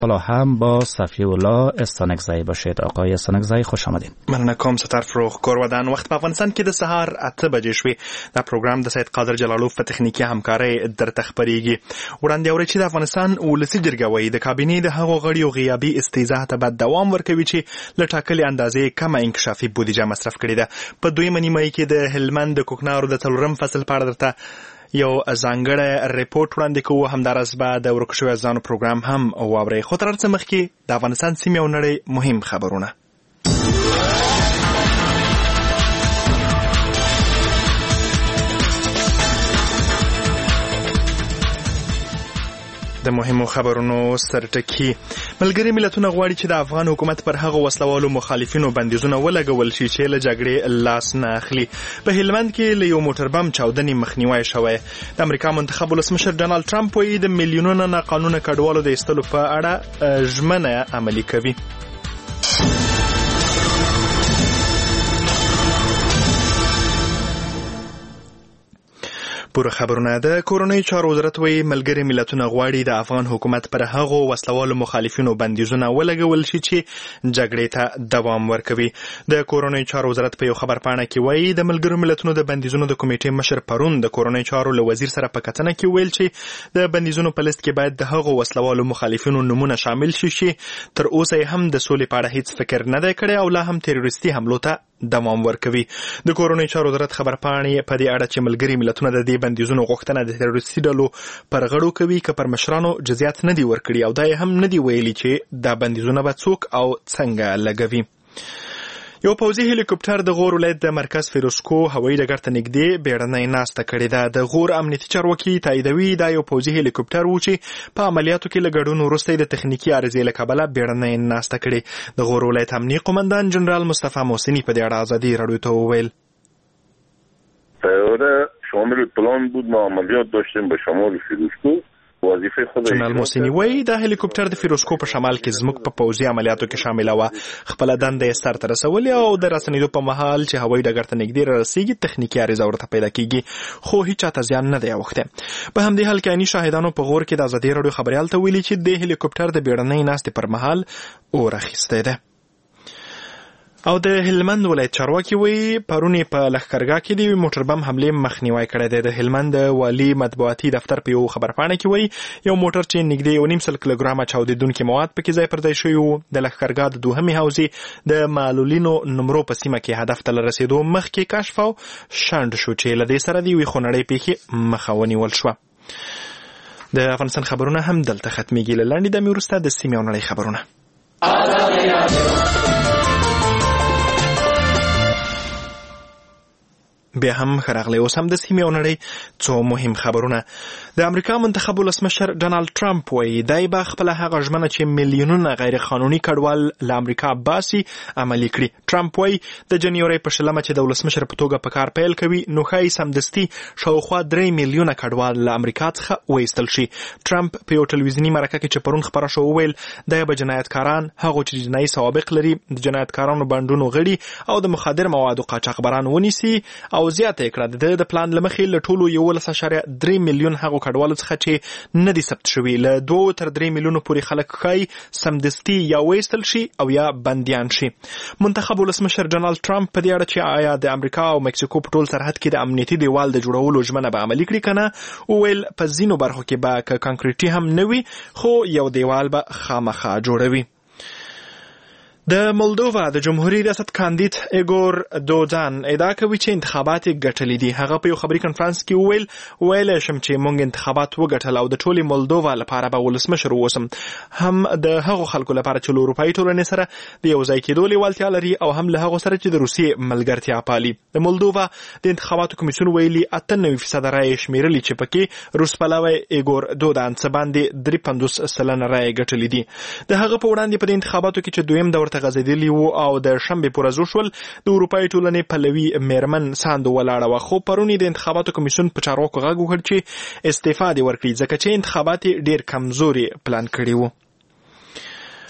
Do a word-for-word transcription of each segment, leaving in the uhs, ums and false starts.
حالا هم با صفی‌الله استانکزی باشید. آقای استانکزی خوش آمدید. مننه کوم ستر فروغ کورودان. وخت په افغانستان کې د سهار اته بجې شوې. دا پروګرام د سید قادر جلالوف په تخنیکی همکارۍ درته خپرېږي. وړاندې اورئ چې د افغانستان ولسي جرګه وایي د کابینې د هغو غړیو غیابي استیضاح ته باید دوام ورکوي چې له ټاکلې اندازې کمه انکشافي بودیجه مصرف کړې ده. په دویمه نیمایي کې د هلمند د کوکنارو د څلورم فصل په اړه درته یو ځانګړی ریپورت وړاندې کوو. همداراز به د ورکو شویو ځانو پروګرام هم واورئ. خو تر هر څه مخکې د افغانستان سیمې او نړۍ مهم خبرونه. د مهمو خبرونو سرټکی. ملګري ملتونه غواړي چې د افغان حکومت پر هغه وسلوالو مخالفینو بندیزونه ولګول شي چې له جګړې لاس نه اخلي. په هلمند کې له یو موټر بم چاودنې مخنیوی شوی. د امریکا منتخب ولسمشر ډانلډ ټرمپ وایي د میلیونونو ناقانونه کډوالو د ایستلو په اړه ژمنه عملي کوي. پوره خبرونه. د کورنۍ چارو وزارت وایي ملګري ملتونه غواړي د افغان حکومت پر هغو وسلوالو مخالفینو بندیزونه ولګول شي چې جګړې ته دوام ورکوي. د کورنۍ چارو وزارت په یو خبرپاڼه کې وایي د ملګرو ملتونو د بندیزونو د کمیټې مشر پرون د کورنۍ چارو له وزیر سره په کتنه کې ویل چې د بندیزونو په لیست کې باید د هغو وسلوالو مخالفینو نمونه شامل شي چې تر اوسه هم د سولې په اړه هیڅ فکر نه دی کړی او لا هم تروریستي حملو ته دوام ورکوي. د کورنۍ چارو وزارت خبرپاڼې په دې اړه چې ملګري ملتونه د دې بندیزونو غوښتنه د تروریستي ډلو پر غړو کوي که پر مشرانو جزیات نه دي ورکړي او دا هم نه دي ویلي چې دا بندیزونه به څوک او څنګه لګوي. یو پوځي هلیکوپټر د غور ولایت د مرکز فیروزکو هوایي ډګر ته نږدې بیړنۍ ناسته کړې ده. د غور امنیتي چارواکي تاییدوي دا یو پوځي هلیکوپټر و چې په عملیاتو کې له ګډون وروسته د تخنیکي عارضې له کبله بیړنۍ ناسته کړې. د غور ولایت امنیي قومندان جنرال مصطفی محسنی په دې اړه ازادي راډیو ته وویل طیاره شامل پلان بود ما عملیات داشتیم به شمال فیروزکو. وظیفه خود جنرال محسنی وایي دا هلیکوپټر د فیروزکو په شمال کې زموږ په پوځي عملیاتو کې شامل و. خپل دنده یې سرته رسولې او د رسنیدو په مهال چې هوایي ډګر ته نږدې رسیږي تخنیکي عارضه ورته پیدا کیږي خو هیڅ چاته زیان نه دی اوښتی. په همدې حال کې عیني شاهدانو په غور کې د ازادي راډیو خبریال ته ویلي چې د هلیکوپټر د بیړنۍ ناستې پر مهال اور اخیستی دی. او د هلمند ولایت چارواکي وایي پرون په لښکرګاه کې د موټر بم حملې مخنیوی کړی دی. د هلمند والي مطبوعاتي دفتر په یو خبرپاڼه کې وایي یو موټر چې نږدې یو نیم سل کیلوګرامه چاودېدونکي مواد پکې ځای پر ځای شوي وو. د لښکرګاه د دوهمې حوزې د معلولینو نمرو په سیمه کې هدف ته له رسېدو مخکې کشف او شنډ شو چې له دې سره د یوې خونړۍ پیښې مخه ونیول شوه. د افغانستان خبرونه هم دلته ختمېږي. له لنډې دمې وروسته د سیمې او نړۍ خبرونه. بیا هم خراغلی. اوس هم د سیمې او نړۍ څو مهم خبرونه. د امریکا منتخب ولسمشر ډانلډ ټرمپ وایي دی به خپله هغه ژمنه چې میلیونونه غیر قانوني کډوال له امریکا باسي عملي کړي. ټرمپ وایي د جنورۍ په شلمه چې د ولسمشر په توګه په کار پیل کوي نو ښایي سمدستي شاوخوا درې میلیونه کډوال له امریکا څخه وایستل شي. ټرمپ په یو ټلویزیوني مرکه کې چې پرون خپره شو وویل دی به جنایتکاران، هغو چې جنایي سوابق لري، د جنایتکارانو بانډونو غړي او د مخدر موادو قاچاقبران ونیسي او زیاته کړه د پلان لمخې له ټولو یولس اعشاریه درې میلیون هغو کډوالو څخه چې نه دي ثبت شوي له دوه تر درې میلیونو پورې خلک ښایي سمدستي یا وایستل شي او یا بندیان شي. منتخب ولسمشر ډانلډ ټرمپ په دې اړه چې آیا د امریکا او مکسیکو په ټول سرحد کې د امنیتي دیوال د جوړولو ژمنه به عملي کړي که نه، وویل په ځینو برخو کې به که کانکریټي هم نه وي خو یو دیوال به خامخا جوړوي. د مولدووا د جمهوریت ریاست کاندید ایګور دودان ادعا کوي چې انتخابات ګټلې دي. هغه په یو خبري کنفرانس کې وویل ویل شم چې موږ انتخابات وګټل او د ټولې مولدووا لپاره به ولسمشر ووسم، هم د هغو خلکو لپاره چې له اروپایي ټولنې سره د یو ځای کېدو لیوالتیا لري او هم له هغو سره چې د روسیې ملګرتیا پالي. د مولدووا د انتخاباتو کمیسیون ویلي اته نوي فیصده رایې شمیرلې چې پکې روس پلوی ایګور دودان څه باندې درې پنځوس سلنه رایې ګټلې دي. د هغه په وړاندې په دې انتخاباتو کې چې دویم دور ته غځېدلي وو او د شنبې په ورځ وشول د اروپایي ټولنې پلوي میرمن ساندو ولاړه وه، خو پرون د انتخاباتو کمیسیون په چارواکو غږ وکړ چې استعفا دې ورکړي ځکه چې انتخابات ډېر کمزوري پلان کړي وو.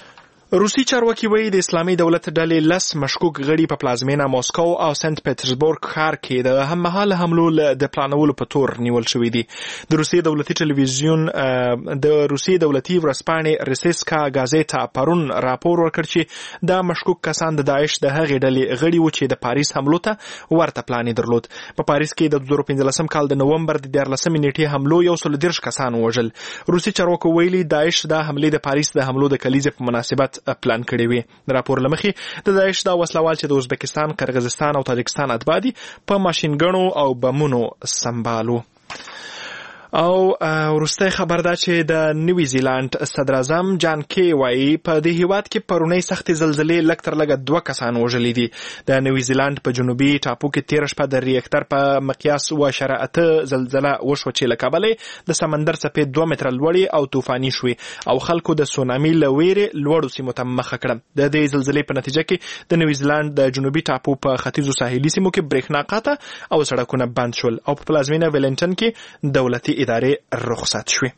روسي چارواکي وایي د اسلامي دولت ډلې لس مشکوک غړي په پلازمینه موسکو او سنت پټرزبورګ ښار کې د هممهاله حملو د پلانولو په تور نیول شوي دي. د روسي دولتي ټلویزیون د روسي دولتي ورځپاڼې ریسیسکا ګازیټا پرون راپور ورکړ چې دا مشکوک کسان د داعش د هغې ډلې غړي وو چې د پاریس حملو ته ورته پلان یې درلود. په پاریس کې د دوه زره پنځلسم کال د نومبر د دیارلسمې نیټې حملو یو سل دېرش کسان ووژل. روسي چارواکو ویلي داعش دا حملې د پاریس د حملو د کلیزې په مناسبت پلان کړی وي. د راپور له مخې د داعش دا وسلوال چې د ازبکستان، قرغیزستان او تاجکستان اتباع دي په ماشینګڼو او بمونو سمبالو. او وروستی خبر دا چې د نیوی زیلند صدر اعظم جان کی وایي په دې هیواد کې پرونی سختې زلزلې لږ تر لږه دوه کسان وژلي دي. د نیوی زیلند په جنوبي ټاپو کې تېره شپه د ریکټر په مقیاس اوه اعشاریه اته زلزله وشوه چې له کبله د سمندر څپې دوه متره لوړې او طوفاني شوې او خلکو د سونامي له ویرې لوړو سیمو ته مخه کړه. د دې زلزلې په نتیجه کې د نیوی زیلند د جنوبي ټاپو په ختیځو ساحلي سیمو کې برېښنا قطع او سړکونه بند شول او په پلازمینه ویلنټن کې دولتي ادارې رخصت شوې.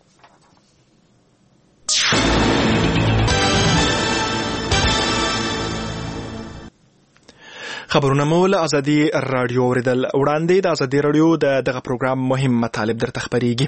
خبرونه مو له ازادي رادیو اوریدل. وړاندې د ازادي رادیو د دغه پروګرام مهم مطالب درته خبرېږي.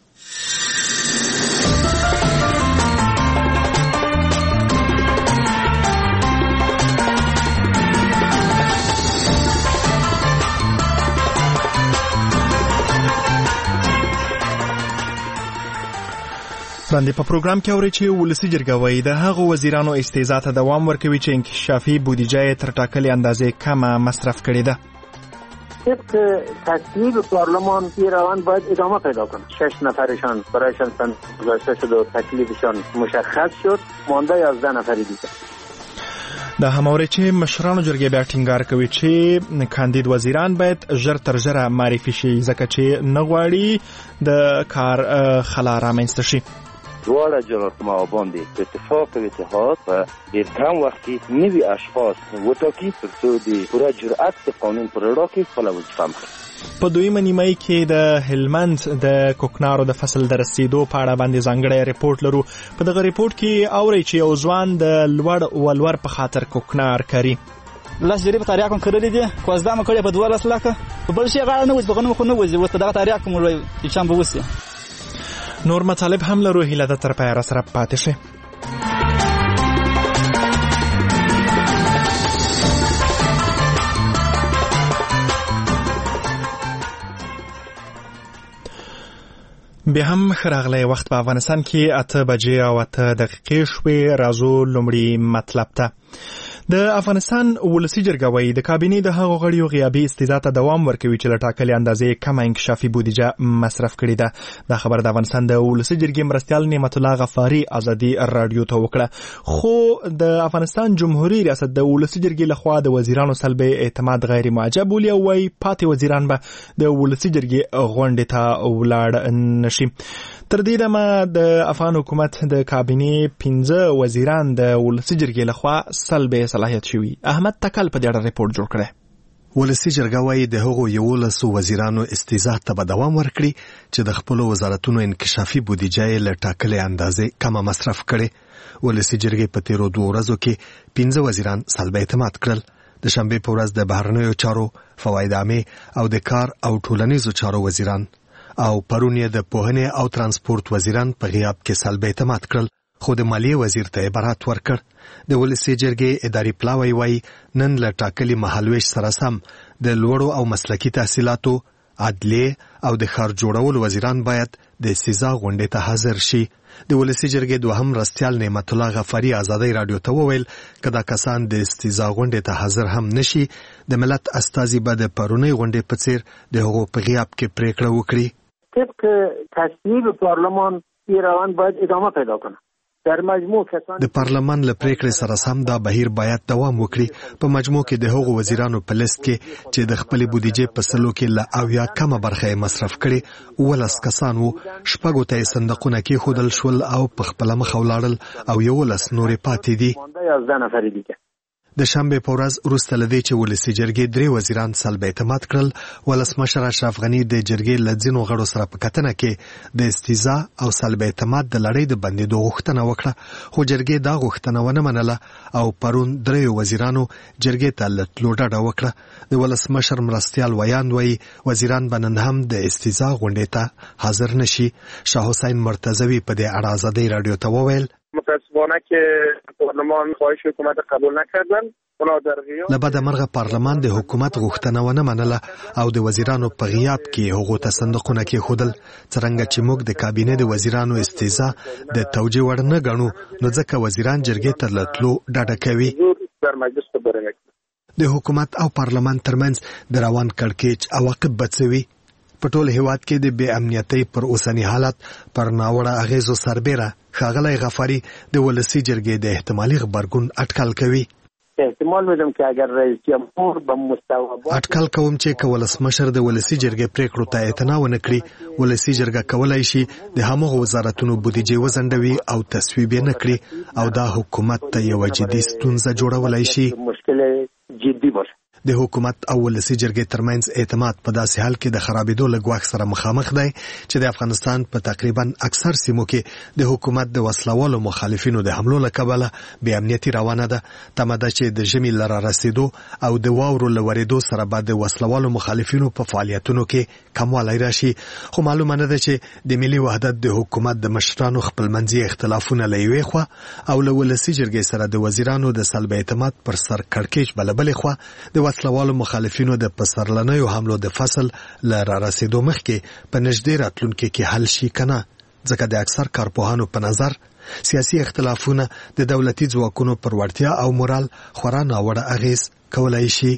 باندې په پروګرام کې اوري چې ولسی جرګه وایي د هغو وزیرانو استیزا ته دوام ورکوي چې انکشافي بودیجه یې تر ټاکلې اندازې کمه مصرف کړې ده. طبق تصویب پارلمان ایران باید ادامه پیدا کنه. شش نفرشان برایشان گذاشته شد و تکلیفشان مشخص شد، مانده یازده نفری دیگه. د هماوري چې مشرانو جرګې بیا ټینګار کوي چې کاندید وزیران باید ژر تر ژره معرفي شي ځکه چې نه غواړي د کار خلا رامنځته شي. دواړه جنرال‌قمه باندې په اتفاق او اتحاد په ډېر کم وخت کې نوي اشخاص وټاکي ترڅو د پوره جرأت د قانون پر وړاندې کې خپله وظیفه مخکې. په دویمه نیمایي کې د هلمند د کوکنارو د فصل د رسیدو په اړه باندې ځانګړی رپورټ لرو. په دغه رپورټ کې اورئ چې یو ځوان د لوړ ولور په خاطر کوکنار کري. لاس جری په تاریخ کوم کړی دي کوزدا م کړی په دوه لاس لاکه په بل شي غاړه نه وځي په غنمو خو نه وځي وته دغه تاریخ کوم وایي چې چم به وسی. نور مطالب هم لرو. هیله ده تر پایه سره پاتې شئ. بیا هم ښه راغلی. وخت په افغانستان کې اته بجې او اته دقیقې شوې. راځو لومړي مطلب ته. د افغانستان ولسی جرګه وایي د کابینې د هغو غړیو غیابي استیزا ته دوام ورکوي چې له ټاکلې اندازې کمه انکشافي بودیجه مصرف کړې ده. دا خبر د افغانستان د ولسی جرګې مرستیال نعمت الله غفاري ازادي رادیو ته وکړه. خو د افغانستان جمهوریت ریاست د ولسی جرګې لخوا د وزیرانو سلب اعتماد غیر معجب ولي او وايي پاتې وزیران به د ولسی جرګې غونډې ته ولاړ نشي. تر دې دمه د افغان حکومت د کابینې پنځه وزیران د ولسی جرګې لخوا سلب صلاحیت شوي. احمد تکل په دې اړه ریپورت جوړ کړی. ولسی جرګه وايي د هغو یولسو وزیرانو استیزا ته به دوام ورکړي چې د خپل وزارتونو انکشافي بودیجه یې له ټاکلې اندازې کمه مصرف کړي. ولسی جرګې په تیرو دوه ورځو کې پنځه وزیران سلب اعتماد کړل. د شنبې په ورځ د بهرنیو چارو، فواید عامه او د کار او ټولنیزو چارو وزیران او پرون یې د پوهنې او ترانسپورت وزیران په غیاب کې سلب اعتماد کړل. خو د مالیې وزیر ته عبارت ورکړ. د ولسی جرګې اداري پلاوی وایي نن له ټاکلي مهالویش سره سم د لوړو او مسلکي تحصیلاتو، عدلیې او د ښار جوړولو وزیران باید د استیزا غونډې ته حاضر شي. د ولسی جرګې دوهم مرستیال نعمت الله غفاري ازادي رادیو ته وویل که دا کسان د استیزا غونډې ته حاضر هم نشي د ملت استازي به د پرونی غونډې په څیر د هغو په غیاب کې پریکړه وکړي. طبق تصویب پارلمان ایران باید ادامه پیدا کنه. در مجموع کسان د پارلمان له پریکړې سره سم دا بهیر باید دوام وکړي. په مجموع کې د هغو وزیرانو په لیست کې چې د خپل بودیجې په سلو کې له اویا کمه برخه مصرف کړي ولس کسان وو. شپږو ته صندوقونه کې خودل شول او په خپل مخ ولاړل او یولس نورې پاتې دي. د شنبه په ورځ وروسته له دې چې ولسي جرګې درې وزیران سلب اعتماد کړل، ولسمشر اشرف غني د جرګې له ځینو غړو سره په کتنه کې د استیزا او سلب اعتماد د لړۍ د بندېدو غوښتنه وکړه، خو جرګې دا غوښتنه ونه منله او پرون درې وزیرانو جرګې ته له تلو ډډه وکړه. د ولسمشر مرستیال ویاند وایي وزیران به نن هم د استیزا غونډې ته حاضر نشي. شاه حسین مرتضوی په دې اړه ازادۍ راډیو ته وویل متاسفانه که پارلمان خواهش حکومت قبول نکردن. لبد مرغه پارلمان د حکومت غوښتنه ونه منله او د وزیرانو په غیاب کې هغو ته صندوقونه کېښودل. څرنګه چې موږ د کابینې د وزیرانو استیزا د توجیه وړ نه ګڼو، نو ځکه وزیران جرګې ته له تلو ډډه کوي. د حکومت او پارلمان ترمنځ د روان کړکېچ عواقب به څه وي؟ په ټول هیواد کې د بې امنیتۍ پر اوسني حالت پر ناوړه اغیزو سربیره ښاغلی غفاري د ولسي جرګې د احتمالي غبرګون اټکل کوي. احتمال میدم که اگر رئیس جمهور به مستوى اټکل کوم چې که ولسمشر د ولسي جرګې پریکړو ته اعتنا ونه کړي، ولسي جرګه کولای شي د همغو وزارتونو بودیجې وځنډوي او تصویب یې نه کړي او دا حکومت ته یوه جدي ستونزه جوړولی شي. مشکل جدي باشه. د حکومت او ولسي جرګې ترمنځ اعتماد په داسې حال کې د خرابېدو له ګواښ سره مخامخ دی چې د افغانستان په تقریبا اکثر سیمو کې د حکومت د وسلوالو مخالفینو د حملو له کبله بې امنیتي روانه ده. تمه ده چې د ژمي له رارسېدو او د واورو له ورېدو سره به د وسلوالو مخالفینو په فعالیتونو کې کموالی راشي، خو معلومه نه ده چې د ملي وحدت د حکومت د مشرانو خپلمنځي اختلافونه له یوې خوا او له ولسي جرګې سره د وزیرانو د سلب اعتماد پر سر کړکېچ بله بلې خوا د وسلوالو مخالفینو د پسرلنیو حملو د فصل له رارسېدو مخکې په نږدې راتلونکي کې حل شي که نه، ځکه د اکثر کارپوهانو په نظر سیاسي اختلافونه د دولتي ځواکونو پر وړتیا او مورال خورا ناوړه اغیز کولی شي.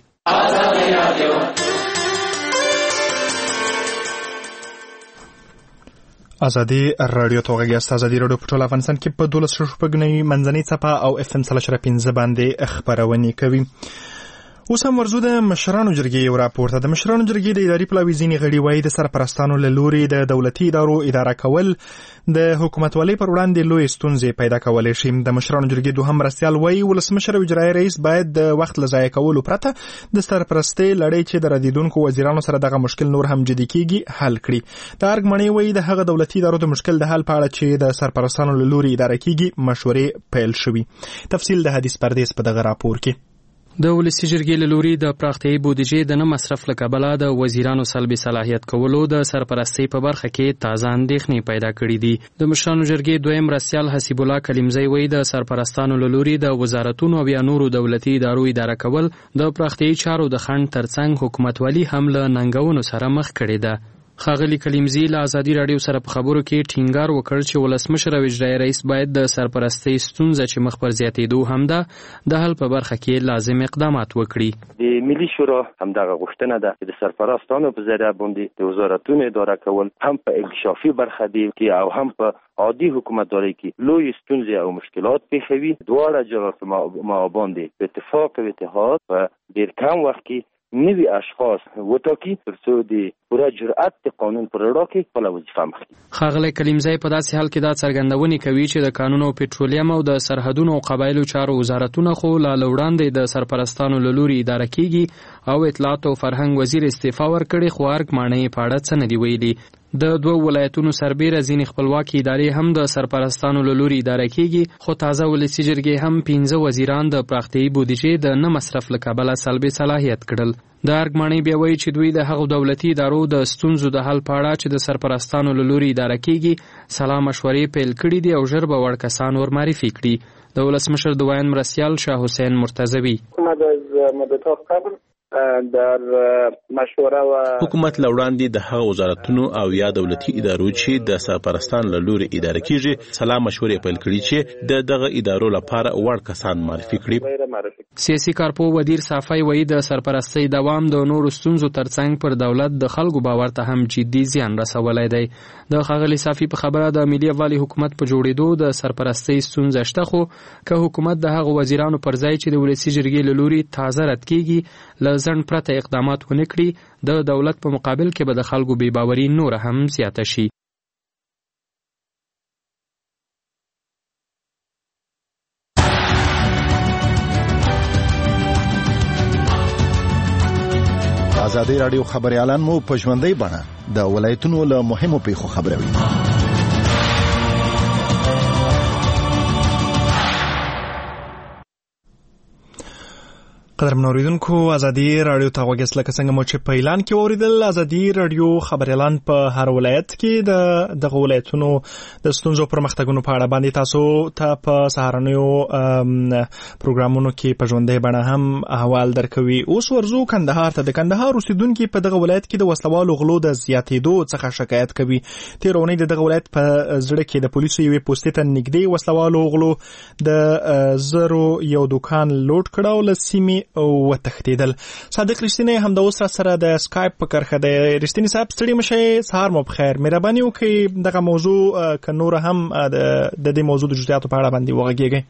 ازادي رادیو ته غږیاست. ازادي رادیو په ټول افغانستان کې په دولس شپږ منځنۍ څپه او اف ام څلور پنځه باندې خپرونې کوي. اوس هم ورځو د مشرانو جرګې یو راپور ته. د مشرانو جرګې د اداري پلاوي ځینې غړي وایي د سرپرستانو له لوري د دولتي ادارو اداره کول د حکومتولۍ پر وړاندې لوی ستونزې پیدا کولی شي. د مشرانو جرګې دوهم مرستیال وایي ولسمشر او اجرایي رئیس باید د وخت له ضایع کولو پرته د سرپرستۍ لړۍ چې د ردېدونکو وزیرانو سره دغه مشکل نور هم جدي کیږي حل کړي. د ارګ مڼې وایي د هغه دولتي ادارو د مشکل د حل په اړه چې د سرپرستانو له لوري اداره کیږي مشورې پیل شوي. تفصیل د حدیث پردیس په دغه راپور کې. د ولسي جرګې له لوري د پراختیایي بودیجې د نه مصرف له کبله د وزیرانو سلبي صلاحیت کولو د سرپرستۍ په برخه کې تازه اندېښنې پیدا کړي دي. د مشرانو جرګې دویم مرستیال حسیب الله کلیمزی وایي د سرپرستانو له لوري د وزارتونو او یا نورو دولتي ادارو اداره کول د پراختیایي چارو د خنډ ترڅنګ حکومتولي هم له ننګونو سره مخ کړې ده. ښاغلي کلیمزی له ازادي راډیو سره په خبرو کې ټینګار وکړ چې ولسمشر او اجرایي رئیس باید د سرپرستۍ ستونزه چې مخ پر زیاتېدو هم ده د حل په برخه کې لازم اقدامات وکړي. د ملي شورا همدغه غوښتنه ده چې د سرپرستانو په ذریعه باندې د وزارتونو اداره کول هم په انکشافي برخه دی کې او هم په عادي حکومتداري کې لوی ستونزې او مشکلات پیښوي. دواړه جغرافي مابان دي په اتفاق او اتحاد په ډېر کم وخت کې نوی اشخاص وټاکي ترڅو د پوره جرأت د قانون پر وړاندې کې خپل وظیفه مخکې. ښاغلی کلیمزی په داسې حال کې دا څرګندونې کوي چې د کانونو او پټرولیم او د سرحدونو او قبایلو چارو وزارتونه خو لا له وړاندې د سرپرستانو له لوري اداره کیږي او اطلاعات او فرهنګ وزیر استعفا ورکړې، خو ارګ ماڼۍ په اړه څه نه دي ویلي. د دوه ولایتونو سربیره ځینې خپلواکي ادارې هم د سرپرستانو له لوري اداره کیږي، خو تازه ولسي جرګې هم پنځه وزیران د پراختیایي بودیجې د نه مصرف له کبله سلبي صلاحیت کړل. د ارګ ماڼۍ بیا وایي چې دوی د هغو دولتي ادارو د ستونزو د حل په اړه چې د سرپرستانو له لوري اداره کیږي سلا مشورې پیل کړي دي او ژر به وړ کسان ورمعرفي کړي. د ولسمشر دویم مرستیال شاه حسین مرتضوی در مشوره و حکومت لوړاندې د هغو وزارتونو او یا دولتي ادارو چې د سرپرستان له لوري اداره کیږي سلا مشورې پیل کړي چې د دغه ادارو لپاره وړ کسان معرفي کړي. سیاسي کارپو ودیر صافی وایي د سرپرستۍ دوام د نورو ستونزو ترڅنګ پر دولت د خلکو باور ته هم جدي زیان رسولی دی. د ښاغلي صافی په خبره د ملي یووالي حکومت په جوړېدو د سرپرستۍ ستونزه شته، خو که حکومت د هغو وزیرانو پر ځای چې د ولسي جرګې له لوري تازه رد کیږي له ځنډ پرته اقدامات ونه کړي، د دولت په مقابل کې به د خلکو بې باوري نوره هم زیاته شي. ازادي رادیو خبريالان مو په ژوندۍ بڼه د ولایتونو له مهمو پیښو خبروي. قدرمن اوریدونکو ازادي رادیو ته غوږ لکه څنګه مو چې په اعلان کې اوریدل ازادي رادیو خبريالان په هر ولایت کې د دغه ولایتونو د ستونزو پرمختګونو په اړه باندې تاسو ته په سهارنیو پروګرامونو کې په ژوندۍ بڼه هم احوال درکوي. اوس ورزو کندهار ته. د کندهار اوسیدونکو په دغه ولایت کې د وسلوالو غلو د زیاتېدو څخه شکایت کوي. تیرونی د دغه ولایت په زړه کې د پولیسو یوې پوسټې ته نږدې وسلوالو غلو د زرو یو دکان لوټ کړو له سیمې او وتښتیدل. صادق رښتینی هم د اوس را سره د اسکایپ په کرخه د رښتینی صاحب ستړي مشه. سهار مو بخیر. مهرباني وکړئ دغه موضوع ک نور هم د دې موضوع د جزئیاتو په اړه باندې وغږیږئ.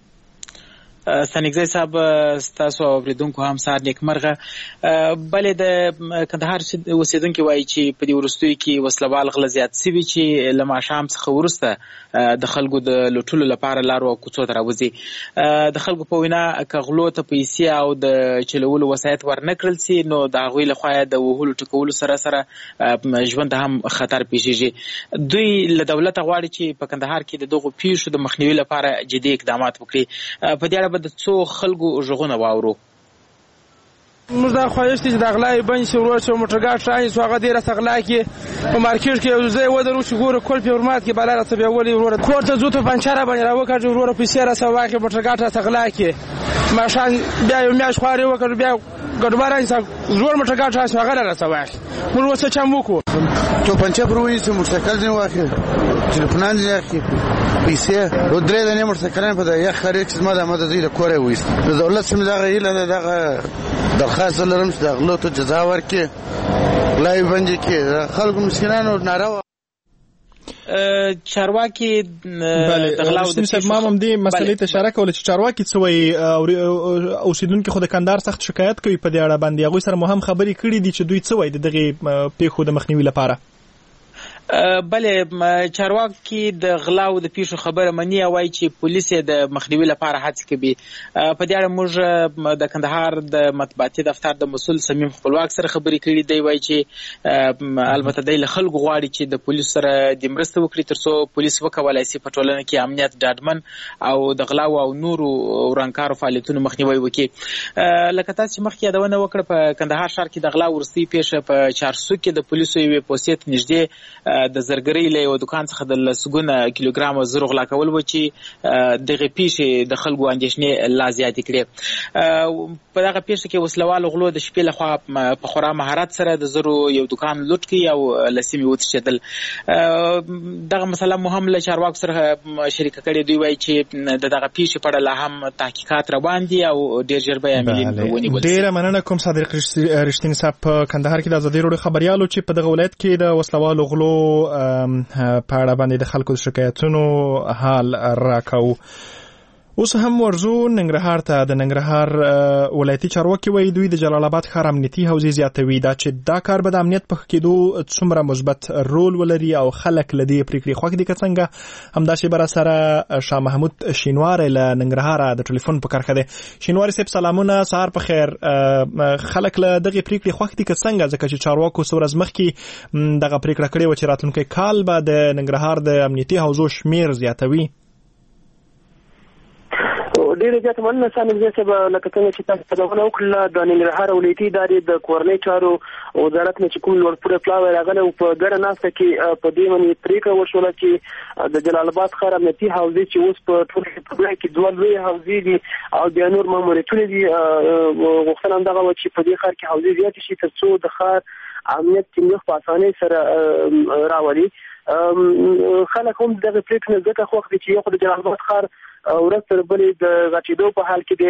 سنګزی صاحب تاسو اوریدونکو هم سهار نیکمرغه. بلې د کندهار اوسیدونکو وایي چې په دې ورستوي کې وسلوال غله زیات سوي چې له ماښام څخه وروسته د خلکو د لوټلو لپاره لارو او کوڅو ته راوځي. د خلکو په وینا که غلو ته پیسې او د چلولو وسایط ورنه کړل سي نو د هغوی لخوا د وهلو ټکولو سره سره ژوند هم خطر پیښیږي. دوی له دولته غواړي چې په کندهار کې د دغو پیښو د مخنیوي لپاره جدي اقدامات وکړي. په دې اړه به د څو خلکو غږونه واورو. موږ دا خواهش دي چې د غلا بند شي ورور چې موټرګاډ شاین سو هغه ډیره سغلا کې په مارکیټ کې یو ځای ودرو چې ګوره کول په ورمات کې بالا راته به ولي ورور کور ته زوته پنچره باندې راوکړ ورور پیسې را سوا کې موټرګاډ سغلا کې ماشان بیا یو میاش خواري وکړ بیا ګډوار انسان زور موټرګاډ راځي هغه را سوا موږ وڅ چم وکړو تو پنچه پروي چې موټرسایکل دی واخې تلیفون دی واخې پیسې او درې د نه موټرسایکل په یا خارج چې ما د ماده دی د کوره وېست د دولت سم دا غیله دغه درخواست لرم چې د غلو ته جزا ورکړي لای باندې کې خلکو مسکینانو ناروا چارواکي د غلاو د سیمه هم دې مسلې ته اشاره کوله چې چارواکي څه وایي اوسیدونکو خو د کندهار سخت شکایت کوي په دې اړه باندې هغه سره مهم خبري کړې دي چې دوی څه وایي دغه پیښو د مخنیوي لپاره. بلې چارواکي د غلاو د پیښو خبره مني او وايي چې پولیس د مخنیوي لپاره هڅې کوي. په دې اړه موږ د کندهار د مطبوعاتي دفتر د مسؤل صمیم خپلواک سره خبرې کړې دی. وايي چې البته د خلکو غواړي چې د پولیس سره د مرسته وکړي ترڅو پولیس وکولای شي په ټولنه کې امنیت ډاډمن او د غلاو او نورو ورانکارو فعالیتونو مخنیوي وکړي. لکه تاسو چې مخکې یادونه وکړه په کندهار ښار کې د غلا ورستۍ پیښه په چارسو کې د پولیسو یوې پوسټې ته نږدې د زرګرۍ له یو دکان څخه د لسګونه کیلوګرام زر غلا کول و چې دغه پیښې د خلکو اندېښنې لا زیاتې کړې. په دغه پیښه کې وسلوال غلو د شپې لخوا په خورا مهارت سره د زرو یو دکان لوټ کړي او له سیمې وتښتېدل. دغه مسله مو هم له چارواکو سره شریکه کړې. دوی وایي چې د دغه پیښې په اړه لا هم تحقیقات روان دي او ډېر ژر به یې عملي ونیول شي. ډېره مننه کوم صادق رښتینی صاحب. په کندهار کې د ازادي رادیو خبريالو چې په دغه ولایت کې د وسلوالو غلو په اړه باندې د خلکو شکایتونو حال راکاو. اوس هم ورزو ننګرهار ته. د ننګرهار ولایتي چارواکي وایي دوی د جلال آباد ښار امنیتي حوزې زیاتوي. دا چې دا کار به د امنیت په ښه کېدو څومره مثبت رول ولري او خلک له دې پرېکړې خوښ دي که څنګه همدا شی به سره شاه محمود شینواری له ننګرهاره د ټلیفون په کرښه دی. شینواری صاحب سلامونه، سهار په خیر. خلک له دغې پرېکړې خوښ دي که څنګه ځکه چې چارواکو څو ورځ مخکې دغه پرېکړه کړې وه چې راتلونکی کال به د ننګرهار د امنیتي حوزو شمیر زیاتوي؟ ډېر زیات مننه سانګزی صاحب. لکه څنګه چې تاسو خبرونه وکړه د ننګرهار ولایتي ادارې د کورنۍ چارو وزارت نه چې کوم لوړپوړی پلاوی راغلی او په ګډه ناسته کې په دې باندې پرېکړه وشوله چې د جلال آباد ښار امنیتي حوزې چې اوس په ټول ریپبلیک کې دوه لویې حوزې دي او بیا نور ماموریتونه دي، غوښتنه همدغه وه چې په دې ښار کې حوزې زیاتې شي تر څو د ښار امنیت ټینګښت په اسانۍ سره راولي. خلک هم دغه پرېکړې نه ځکه خوښ دي چې یو خو د جلال آباد ښار ورځ تر بلې د غټېدو په حال کې دی.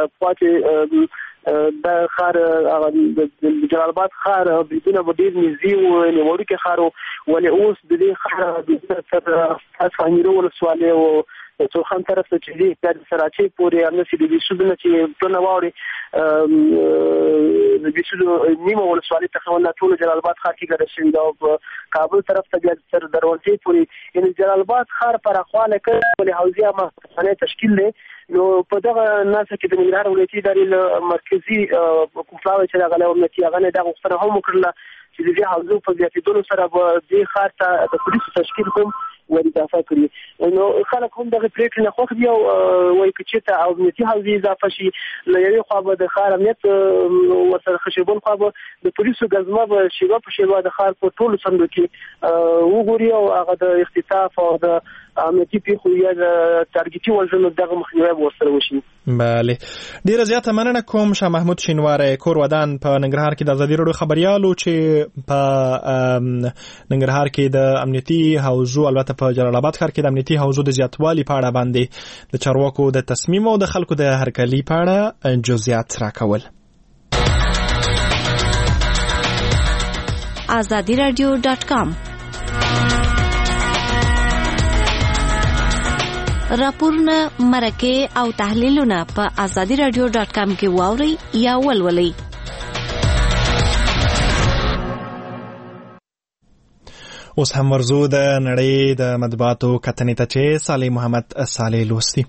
پاتې د ښار د جلال آباد ښار بریدونه به ډېر نږدې وو، نیموړوکی ښار و، ولې اوس د دې ښار تر اصفهانیرو ولسوالۍ او څو خام طرف ته چې دی د سراچي پورې هم چې د سودنه چې ټول واوري د سودو نیمه ولسوالۍ تخمن ټول جلال آباد ښار کې ګډ شوی دا او کابل طرف ته بیا تر دروازې پورې یعنی جلال آباد ښار پر اخواله کې ولې حوزه ما تشکیل دی نو په دغه ناس کې د ننګرهار ولایتي ادارې مرکزی کوفلاوي چې هغه له امنیتي هغه نه دغه غوښتنه هم وکړله چې د دې حوزو په زیاتېدلو سره به دې ښار ته د پولیسو تشکیل کوم ور اضافه کړي نو خلک هم دغه پریکړې نه خوښ دي او وایي که چېرته امنیتي حوزې اضافه شي له یوې خوا به د ښار امنیت ورسره ښه شي بل خوا به د پولیسو ګزمه به شیبه په شیبه د ښار په ټولو څنډو کې وګوري او هغه د اختطاف او د امنیتي پیښو یا د تارګتي وژنو دغه مخنیوی به ورسره وشي. بله ډیره زیاته مننه کوم شاه محمود شینواری کور ودان په ننګرهار کې د ازادي راډیو خبريالو چې په ننګرهار کې د امنیتي حوزو البته په جلال آباد ښار کې د امنیتي حوزو د زیاتوالي په اړه باندې د چارواکو د تصمیم او د خلکو د هرکلي په اړه جزئیات راکول. azadi radio dot com راپورونه مرکه او تحلیلونه په azadi radio dot com کې واوري یا ولولئ. اوس هم ورزو د نړۍ د مطبوعاتو کتنې ته چې صالح محمد صالح لوستي.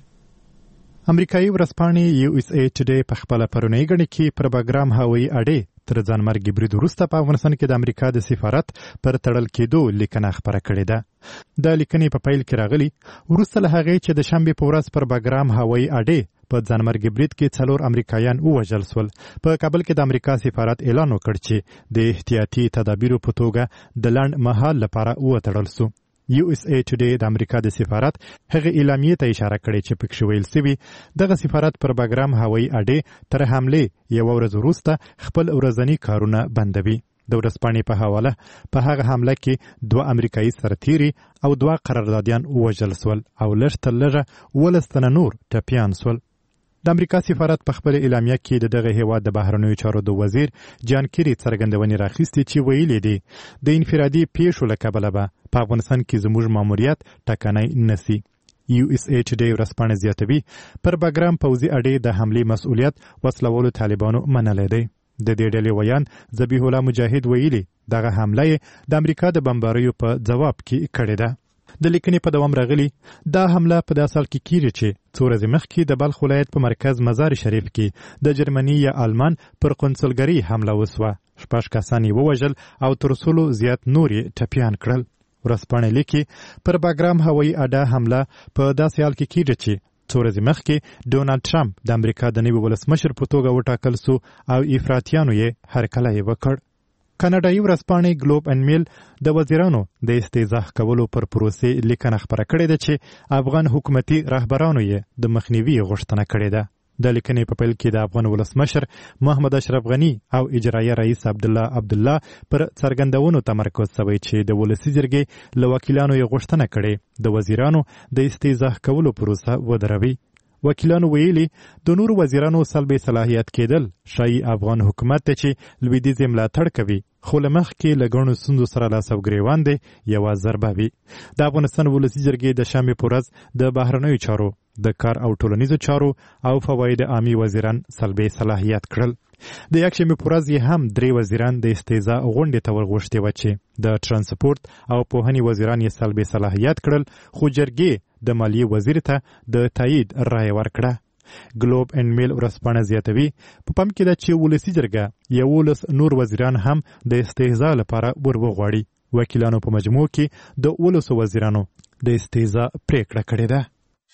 امریکایي ورځپاڼې یو اس ای ټوډے په خپل پرونی غړي کې پروګرام هوایي اډې تر ځانمرګي برید وروسته په افغانستان کې د امریکا د سفارت پر تړل کېدو لیکنه خبره کړې ده. د لیکنې په پیل کې راغلي وروسته له هغې چې د شنبې په ورځ پروګرام هوایي اډې په ځانمرګي برید کې څلور امریکایان ووژل شول. په کابل کې د امریکا سفارت اعلان وکړ چې د احتیاطي تدابیرو په توګه د لنډ مهال لپاره وتړل شو. یو اس ای ټوډے د امریکا د سفارت هغه اعلامیه ته اشاره کړې چې پکې ویل شوی دغه سفارت پر پروګرام هوایي اډې تر حمله یو ورځ وروسته خپل ورځنی کارونه بندوي. د ورځپاڼې په حواله په هغه حمله کې دوه امریکایي سرتیري او دوه قراردادیان ووژل شول او لږ تر لږه ولس تنه نور ټپیان شول. د امریکا سفارت په خپل اعلامیه کې د دغه هیواد د بهرنیو چارو د وزیر جان کیری څرګندونې راخیستې چې ویلي دي د انفرادي پیښو له کبله به په افغانستان کې زموږ ماموریت ټکنی نسی. یو اس ای ټوډے ورځپاڼه زیاتوي پر پروګرام پوځي اډې د حملې مسؤلیت وسلوالو طالبانو منلی دی. د دې ډلې ویان ذبیح الله مجاهد ویلي دغه حمله د امریکا د بمباریو په جواب کې کړې ده. د لیکنې په دوام راغلی دا حمله په داسې حال کې کیږي چې څو ورځې مخکې د بلخ ولایت په مرکز مزار شریف کې د جرمني یا آلمان پر قونسلګرۍ حمله وسوه. شپږ کسان یې ووژل او تر سلو زیات نور یې ټپیان کړل. ورځپاڼه لیکي پر پروګرام هوایي اډه حمله په داسې حال کې کیږي چې څو ورځې مخکې ډونالډ ټرمپ د امریکا د نوي ولسمشر په توګه وټاکل سو او افراطیانو یې هرکلی وکړ. کاناډایي ورځپاڼې ګلوب ان میل د وزیرانو د استیضاح کولو پر پروسې لیکنه خبره کړې ده چې افغان حکومتي رهبرانو یې د مخنیوي غوښتنه کړې ده. د لیکنې په پیل کې د افغان ولسمشر محمد اشرف غنی او اجرایه رئیس عبدالله عبدالله پر څرګندونو تمرکز شوی چې د ولسي جرګې له وکیلانو یې غوښتنه کړې د وزیرانو د استیضاح کولو پروسه ودروي. وکیلانو ویلي د نورو وزیرانو سلبي صلاحیت کېدل شایي افغان حکومت ته چې لویدیځ ملاتړ کوي خو له مخکې له ګڼو ستونزو سره لاس او ګریوان دی یوه ضربه وي. د افغانستان ولسي جرګې د شنبې په ورځ د بهرنیو چارو د کار او ټولنیزو چارو او فواید عامي وزیران سلبي صلاحیت کړل. د یکشنبې په ورځ یې هم درې وزیران د استیضاح غونډې ته ورغوښتي وه چې د ترانسپورت او پوهنې وزیران یې سلبي صلاحیت کړل خو جرګې د مالیې وزیر ته د تایید رایه ورکړه. ګلوب ان میل ورځپاڼه زیاتوي په پام کې ده چې ولسي جرګه یولس نور وزیران هم د استیضاح لپاره ور وغواړي. وکیلانو په مجموع کې د ولسو وزیرانو د استیضاح پریکړه کړې ده.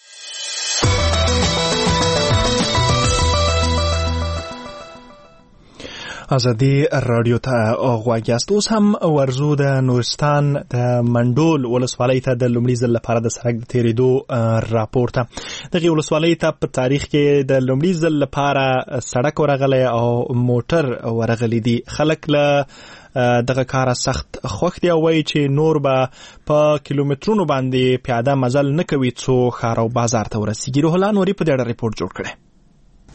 ازادي رادیو ته غوږ یاست. اوس هم ورزو د نورستان د منډول ولسوالۍ ته د لومړي ځل لپاره د سړک د تېرېدو راپور ته. دغې ولسوالۍ ته په تاریخ کې د لومړي ځل لپاره سړک ورغلی او موټر ورغلی دي. خلک له دغه کاره سخت خوښ دي او وایي چې نور به په کیلومترونو باندې پیاده مزل نه کوي څو ښار او بازار ته ورسیږي. روح الله نوري په دې اړه ریپورټ جوړ کړی.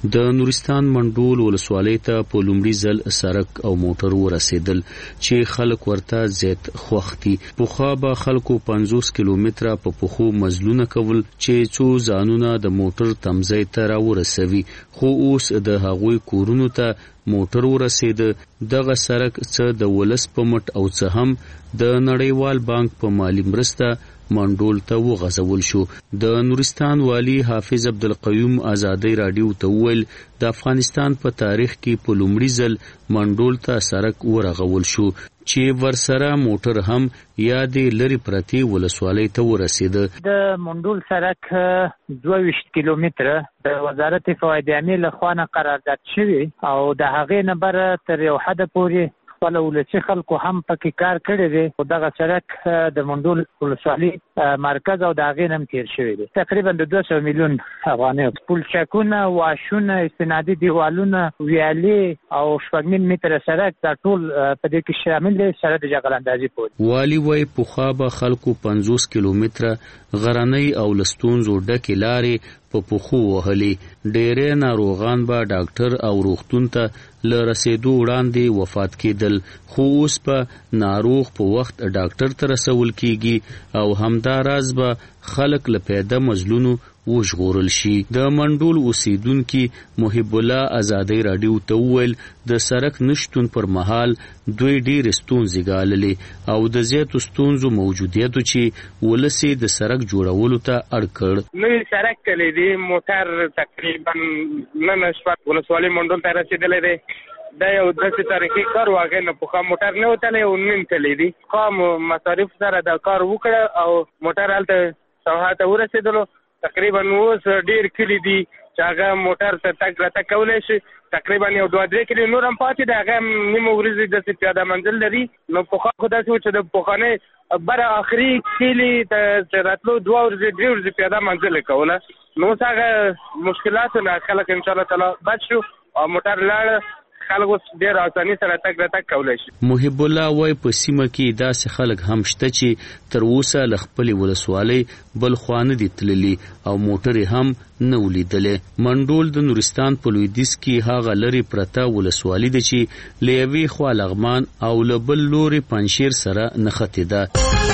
د نورستان منډول ولسوالۍ ته په لومړي ځل سړک او موټر ورسېدل چې خلک ورته زیات خوښ دي. پخوا به خلکو پنځوس کیلومتره په پخو مزلونه کول چې څو ځانونه د موټر تمځای ته راورسوي، خو اوس د هغوی کورونو ته موټر ورسېده. دغه سړک څه د ولس په مټ او څه هم د نړیوال بانک په مالی مرسته منډول ته وغځول شو. د نورستان والی حافظ عبدالقیوم آزادۍ راډیو ته وویل د افغانستان په تاریخ کې په لومړي ځل منډول ته سړک ورغول شو چې ورسره موټر هم یا د لرې پرتې ولسوالۍ ته ورسېده. د منډول سړک دوه ویشت کیلومتره د وزارت فواید عامه له خوا نه قرارداد شوی او د هغې نه بره تر یو حده پورې خپل ولسي خلکو هم پکې کار کړی دی او دغه سړک د منډول ولسوالۍ مرکز او د هغې نه هم تیر شوی دی. تقریبا د دوه سوه میلیون افغانۍ پلچکونه، واشونه، استنادي دیوالونه، ویالې او شپږ نیم متره سړک دا ټول په دې کې شامل دي سره د جغل اندازي پورې. والی وایي پخوا به خلکو پنځوس کیلومتره غرنۍ او له ستونزو ډکې لارې په پخو وهلې. ډېری ناروغان به ډاکټر او روغتون ته له رسېدو وړاندې وفات کېدل، خو اوس په ناروغ په وخت ډاکټر ته رسول کېږي او همداراز به خلک له پیاده مزلونو وژغورل شي. د منډول اوسیدونکي محب الله آزادۍ راډیو ته وویل د سړک نشتون پر مهال دوی ډېرې ستونزې ګاللې او د زیاتو ستونزو موجودیتو چې ولس یې د سړک جوړولو ته اړ کړ. نوی سړک کلی دی، موټر تقریبا نن شپه ولسوالۍ منډول ته رسېدلی دی. دا یو داسې تاریخي کار واقع نه پخوا موټر نه وتلی او نن تللی دی. قام مصارف سره دا کار وکړه او موټر هلته سوها ته ورسېدلو. تقریبا اوس ډېر کلي دي چې هغه موټر ته تګ راتګ کولی شي. تقریبا یو دوه درې کلي نور هم پاتې دی، هغه هم نیمه ورځې داسې پیاده منزل لري. نو پخوا خو داسې و چې د پخوانۍ بره آخري کلي ته راتلو دوه ورځې درې ورځې پیاده منزل یې کوله. نو اوس هغه مشکلاتو نه خلک انشاءالله تعالی بچ شو او موټر لاړه، خلک اوس ډېر اساني سره تګ راتګ کولی شي. محب الله وایي په سیمه کې داسې خلک هم شته چې تر اوسه له خپلې ولسوالۍ بل خوا نه دي تللي او موټر یې هم نه ولیدلې. منډول د نورستان په لویدیځ کې هغه لرې پرته ولسوالي ده چې له یوې خوا لغمان او له بل لورې پنجشیر سره نښتې ده.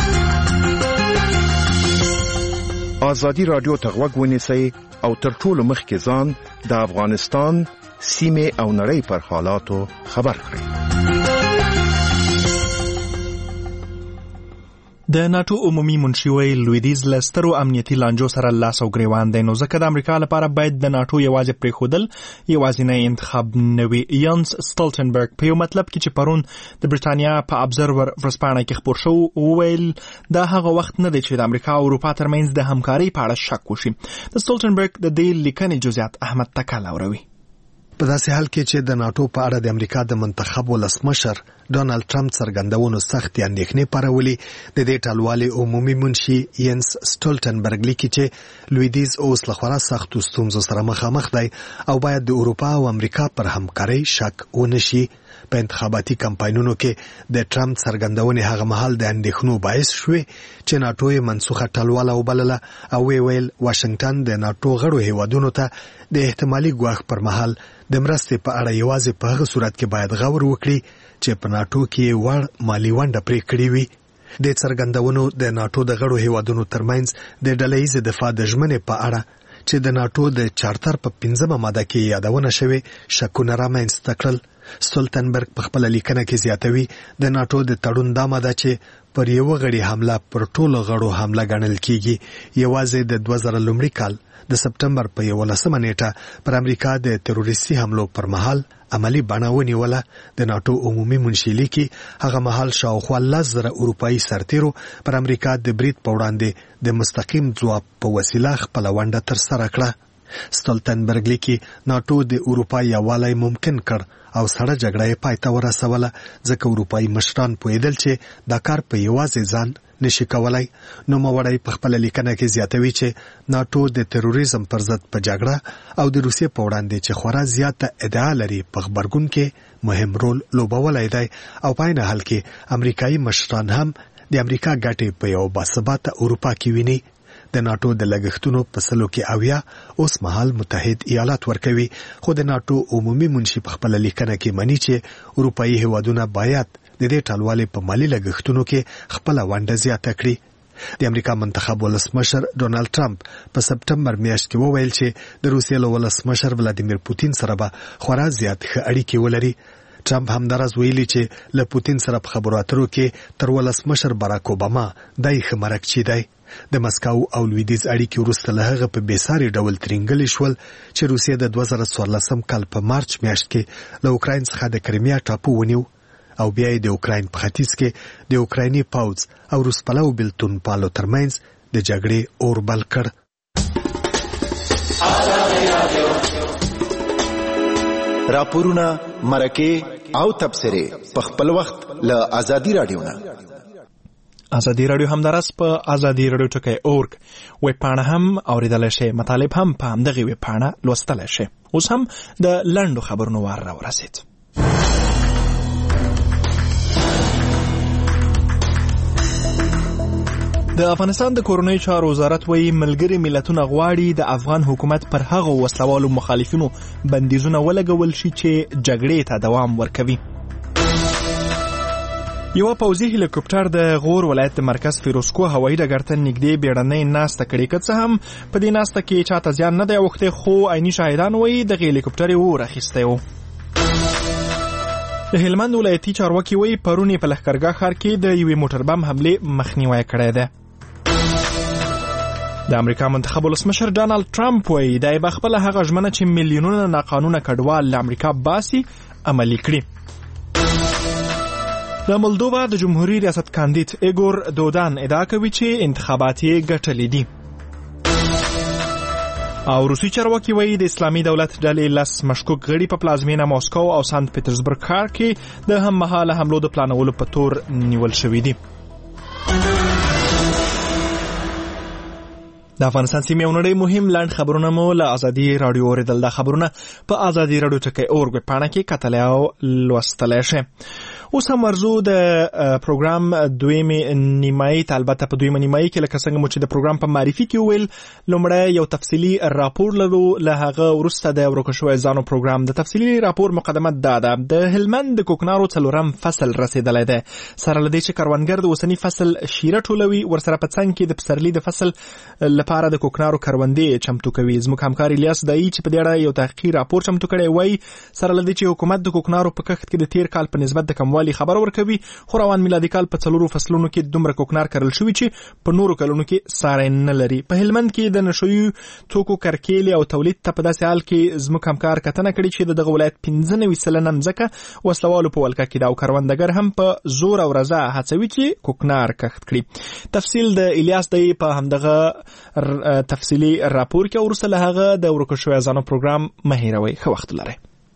ازادي راډیو ته غوږ ونیسئ او تر ټولو مخکې ځان د افغانستان سیمه او نړۍ پر حالاتو خبر کړئ. د ناتو عمومي منشي ویل لویدیځ له سترو امنیتي لانجو سره لاس او ګریوان دی، نو ځکه د امریکا لپاره باید د ناتو یوازې پرېښودل یوازینی انتخاب نه وي. یانس سټولټنبرګ په یو مطلب کې چې پرون د برټانیا په ابزرور ورځپاڼه کې خپور شو وویل دا هغه وخت نه دی چې د امریکا او اروپا ترمنځ د همکارۍ په اړه شک وشي. د سټولټنبرګ د دې لیکنې جزئیات احمد تکا لاوروي. په داسې حال کې چې د ناتو په اړه د امریکا د منتخب ولسمشر ډونالد ټرمپ څرګندونو سختې اندېښنې پارولې، د دې ټلوالې عمومي منشي ینس سټولټنبرګ لیکي چې لویدیځ اوس له خورا سختو ستونزو سره مخامخ دی او باید د اروپا او امریکا پر همکارۍ شک ونه شي. په انتخاباتي کمپاینونو کې د ټرمپ څرګندونې هغه مهال د اندېښنو باعث شوې چې ناتو یې منسوخه ټلواله وبلله او وی ویل واشنگټن د ناتو غړو هیوادونو ته د احتمالي ګواښ پر مهال د مرستې په اړه یوازې په هغه صورت کې باید غور وکړي چې په ناتو کې وړ مالي ونډه پرې کړې وي. د څرګندونو د ناتو د غړو هیوادونو ترمنځ د ډلهییز دفاع د ژمنې په اړه چې د ناتو د چارتر په پنځمه ماده کې یادونه شوې شکونه رامنځته کړل. سټولټنبرګ په خپل لیکنه کې زیاتوي د ناتو د تړون دا ماده چې پر یو غړي حمله پر ټولو غړو حمله ګڼل کیږي یوازې د دوه زره لومړي کال د سپټمبر په یولسمه نیټه پر امریکا د تروریستي حملو پر مهال عملی بڼه ونیوله. د ناتو عمومي منشي لیکي هغه مهال شاوخوا لس زره اروپایي سرتیرو پر امریکا د برید په وړاندې د مستقیم ځواب په وسیله خپله ونډه ترسره کړه. سټولټنبرګ لیکي ناتو د اروپا یووالی ممکن کړ او سړه جګړه یې پای ته ورسوله ځکه اروپایي مشران پوهېدل چې دا کار په یوازې ځان نشي کولای. نوموړی په خپله لیکنه کې زیاتوي چې ناتو د تروریزم پر ضد په جګړه او د روسیې په وړاندې چې خورا زیاته ادعا لري په غبرګون کې مهم رول لوبولی دی او په عین حال کې امریکایي مشران هم د امریکا ګټې په یو باثباته اروپا کې ویني. د ناتو د لګښتونو په سلو کې اویا اوس مهال متحد ایالات ورکوي، خو د ناتو عمومي منشي په خپل لیکنه کې مني چې اروپאי هیوادونه باید د دې ټالوالې په مالی لګښتونو کې خپل ونډه زیاته کړي. د امریکا منتخب ولسمشر ډونالد ټرمپ په سپټمبر میاشت کې وویل چې د روسیې له ولسمشر ولادیمیر پوتین سره به خورا زیات ښه اړیکې ولري. ټرمپ همداراز ویلي چې له پوتین سره په خبرو اترو کې تر ولسمشر باراک اوباما دای ښه مرکچی دی. د مسکو او لویدیز اړیکې وروسته له هغه په بیساري ډول ترینګلې شول چې روسیې د دوه زره څوارلسم کال په مارچ میاشت کې له اوکراین څخه د کریمیا ټاپو ونیو او بیا یې د اوکراین په ختیځ کې د اوکرایني پوځ او روس پلو بیلتون پالو ترمنځ د جګړې اور بل کړ. راپورونه، مرکې او تبصرې په خپل وخت له ازادي رادیو نه. ازادي رادیو همدارس په ازادي رادیو ټکی اورګ ویب پاڼه هم اوریدلای شئ، مطالب هم په همدغه ویب پاڼه لوستلای شئ. اوس هم د لنډو خبرونو وار راورسید. د افغانستان د کورنۍ چارو وزارت وایي ملګري ملتونه غواړي د افغان حکومت پر هغو وسلوالو مخالفینو بندیزونه ولګول شي چې جګړې ته دوام ورکوي. یو پوځي هلیکوپټر د غور ولایت د مرکز فیروزکوه هوایي ډګر ته نږدې بیړنۍ ناسته کړې، که څه هم په دې ناسته کې چاته زیان نه دی اوښتی، خو عیني شاهدان وایي دغه هلیکوپټر یې اور اخیستی و. د هلمند ولایتي چارواکي وایي پرون یې په لښکرګاه ښار کې د یوې موټر بم حملې مخنیوی کړی دی. د امریکا منتخب ولسمشر ډانالډ ټرمپ وایي دی به خپله هغه ژمنه چې میلیونونه ناقانونه کډوال له امریکا باسي عملي کړي. د مولدووا د جمهوریت ریاست کاندید ایګور دودان ادعا کوي چې انتخابات یې ګټلي دي. او روسي چارواکي وایي د اسلامي دولت ډلې لس مشکوک غړي په پلازمینه ماسکو او سانت پیټرزبورګ ښار کې د هم مهاله حملو د پلانولو په تور نیول شوي دي. د افغانستان سیمې او نړۍ مهم لنډ خبرونه مو له ازادي رادیو اوریدل. دا خبرونه په ازادي رادیو ټکی اورګ پاڼه کې کتلای او لوستلای شئ. اوس هم ورزو د پروګرام دویمې نیمایي ته، البته په دویمه نیمایي کې لکه څنګه مو چې د پروګرام په معرفي کې وویل، لومړی یو تفصیلي راپور لرو، له هغه وروسته د ورکه شوی ځانو پروګرام. د تفصیلي راپور مقدمه دا ده: د هلمند د کوکنارو څلورم فصل رسیدلی دی. سره له دې چې کروندګر د اوسني فصل شیره ټولوي، ورسره په څنګ کې د پسرلي د فصل لپاره د کوکنارو کروندې چمتو کوي. زموږ همکار الیاس دایي چې په دې اړه یو تحقیقي راپور چمتو کړی وایي سره له دې چې حکومت د کوکنارو په کښت کې د تیر کال په نسبت د کموالي خبر ورکوي، خو روان میلادي کال په څلورو فصلونو کې دومره کوکنار کرل شوي چې په نورو کلونو کې ساری نه لري. په هلمند کې د نشویو توکو کرکیلې او تولید ته په داسې حال کې زموږ همکار کتنه کړې چې دغه ولایت پنځه نوي سلنه مځکه وسلوالو په ولکه کې ده او کروندګر هم په زور او رضا هڅوي چې کوکنار کښت کړي. تفصیل د الیاس دی په همدغه تفصیلي راپور کې، وروسته له هغه د ورکه شوی ځانو پروګرام مه هیروئ. ښه وخت لرئ.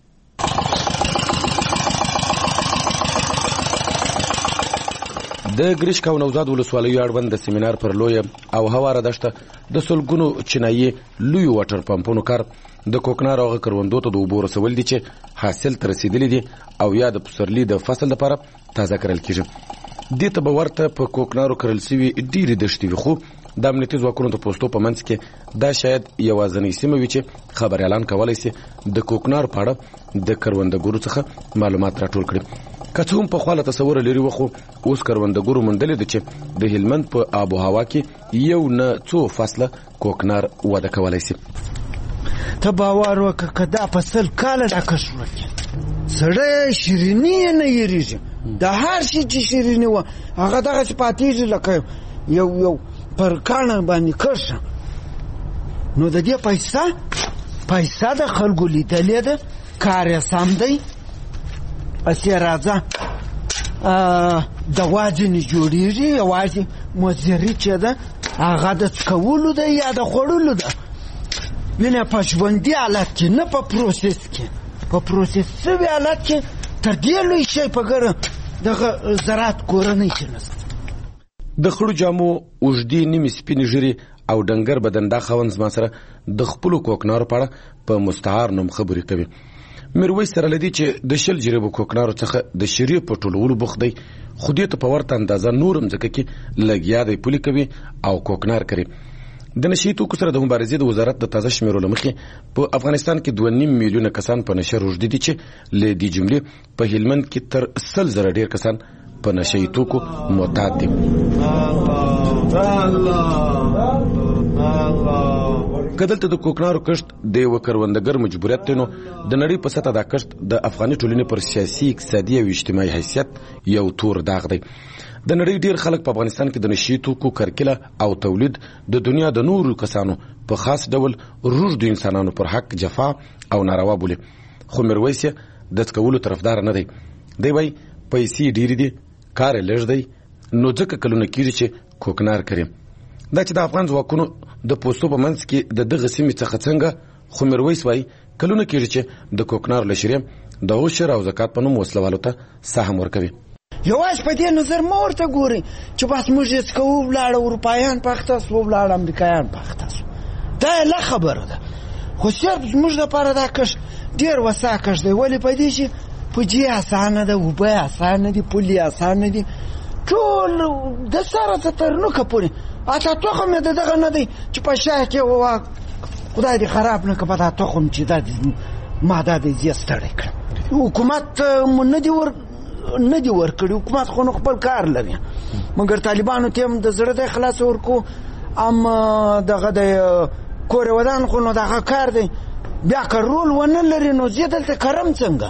د ګریشک او نوزاد ولسوالیو اړوند د سیمینار پر لویه او هواره دښته د سلګونو چینایي لوی واټر پمپونو کار د کوکنار او کروندو ته د اوبو رسول دي چې حاصل ته رسیدلی دي او یا د پسرلي د فصل لپاره تازه کرل کیږي. دې ته به ورته په کوکنارو کرل سوي ډېرې دښتې وي، خو د امنیتي ځواکونو د پوستو په منځ کې دا شاید یوازینۍ سیمه وي چې خبر اعلان کولی سي د کوکنار په اړه د کروندګرو څخه معلومات راټول کړي. که څه هم پخوا له تصوره لرې وه، خو اوس کروندګرو موندلې ده چې د هلمند په آب و هوا کې یو نه څو فصله کوکنار وده کولی سي. ته باور وکړه که دا په سل کاله دا کښ وکړي، سړی شیریني یې نه یېرېږي. د هر شي چې شیریني وه هغه دغسې پاتېږي لکه یو یو پر کاڼه باندې کرښه. نو د دې پیسه پیسه د خلکو لیدلې ده، کار یې سم دی. پسې راځه دوا ځینې جوړېږي، یوازې مضري چې ده هغه د څکولو ده یا د خوړلو ده. وینه په ژوندي حالت کې، نه په پروسس کې. په پروسس شوي حالت کې تر دې لوی شی په ګره دغه زراعت کورنۍ کې نشته. د خړو جامو اوږدې نیمې سپینې ږیرې او ډنګر بدن دا خاوند زما سره د خپلو کوکنارو په اړه په مستعار نوم خبرې کوي. میرویس سره لدی چې د شل جریبو کوکنارو څخه د شیرې په ټولولو بوخت دی، خو دې ته په ورته اندازه نور مځکه کې لګیا دی پولي کوي او کوکنار کوي. د نشي توکو سره د مبارزې د وزارت د تازه شمیرو لمخې په افغانستان کې دوه نیم میلیونه کسان په نشه روږدي دي چې له دې جملې په هلمند کې تر سل زره ډیر کسان په نشي توکو معتاد دي. کدلته د کوکنارو کښت د یو کروندګر مجبوریت دی، نو د نړۍ په سطحه دا کښت د افغاني ټولنې پر سیاسي، اقتصادي او اجتماعي حیثیت یو تور داغ دی. د نړۍ ډیر خلک په افغانستان کې د نشي توکو کرکله او تولید د دنیا د نورو کسانو په خاص ډول روږدو انسانانو پر حق جفا او ناروا بولي. خو میرویس د څکولو طرفدار نه دی. دی وایي پیسې ډېرې دي، کار یې لږ دی، نو ځکه کلونه کېږي چې کوکنار کري. دا چې د افغان ځواکونو د پوستو په منځ کې د دغه سیمې څخه څنګه، خو میرویس وایي کلونه کېږي چې د کوکنار له شریې د عشر او زکات په نوم وسلوالو ته سهم ورکوي. یوازې په دې نظر مه ورته ګورئ چې بس موږ یې څکو ولاړه اروپایان په اخته سو، ولاړه امریکایان په اخته سو. دا یې له خبره ده، خو صرف زموږ دپاره دا کښت ډېر وسع کښت دی. ولې په دې چې پوجي اسانه ده، اوبه اسانه دي، پولې اسانه دي، ټول د سره څه تر نوکه پورې. اته تخم یې د دغه نه دی چې په شا کې ووا خدای دې خراب نه کړه په دا تخم چې دا ما دا دې زیات ستړی کړم. حکومت مو نه دی ور نه دی ورکړي، حکومت خو نو خپل کار لري، مګر طالبانو ته هم د زړه د اخلاص ورکو. ام دغه د کور ودان خو نو دغه کار دی، بیا که رول ونه لري نو زه دلته کرم څنګه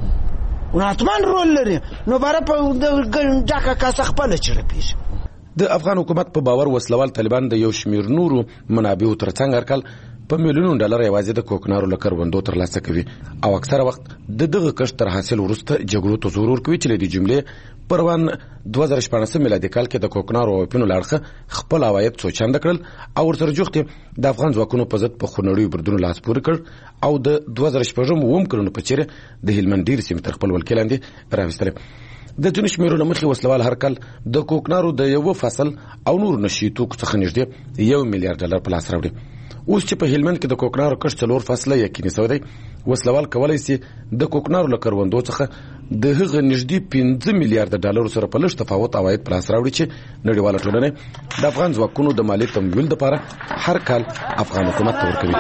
وناتمن رول لري، نو باره په ډاکه کاسه خپله چړپېږي. د افغان حکومت په باور وسلوال طالبان د یو شمیر نورو منابعو ترڅنګ هر کال په میلیونونو ډالر یوازې د کوکنارو له کروندو ترلاسه کوي، او اکثره وخت د دغه کښت تر حاصل وروسته جګړو ته زور ورکوي چې له دې جملې پر روان دوه زره شپاړسم میلادي کال کې د کوکنارو او اپینو له اړخه خپل عواید څو چنده کړل، او ورسره جوخت د افغان ځواکونو په ضد په خونړیو بردونو لاس پورې کړ، او د دوه زره شپږم اووم کلونو په څېر د هلمند ډېرې سیمې تر خپل ولکې لاندې راوستلې. د ځینو شمیرو له مخې وسلوال هر کال د کوکنارو د یو فصل او نور نشي توکو څخه نږدې یو میلیارډ ډالر په لاس راوړي. اوس چې په هلمند کې د کوکنارو کښت څلور فصله یقیني سوی دی، وسلوال کولی سي د کوکنارو له کروندو څخه د هغه نږدې پنځه میلیارډ ډالرو سره په لږ تفاوت عواید په لاس راوړي چې نړیواله ټولنه د افغان ځواکونو د مالي تمویل لپاره هر کال افغان حکومت ته ورکوي.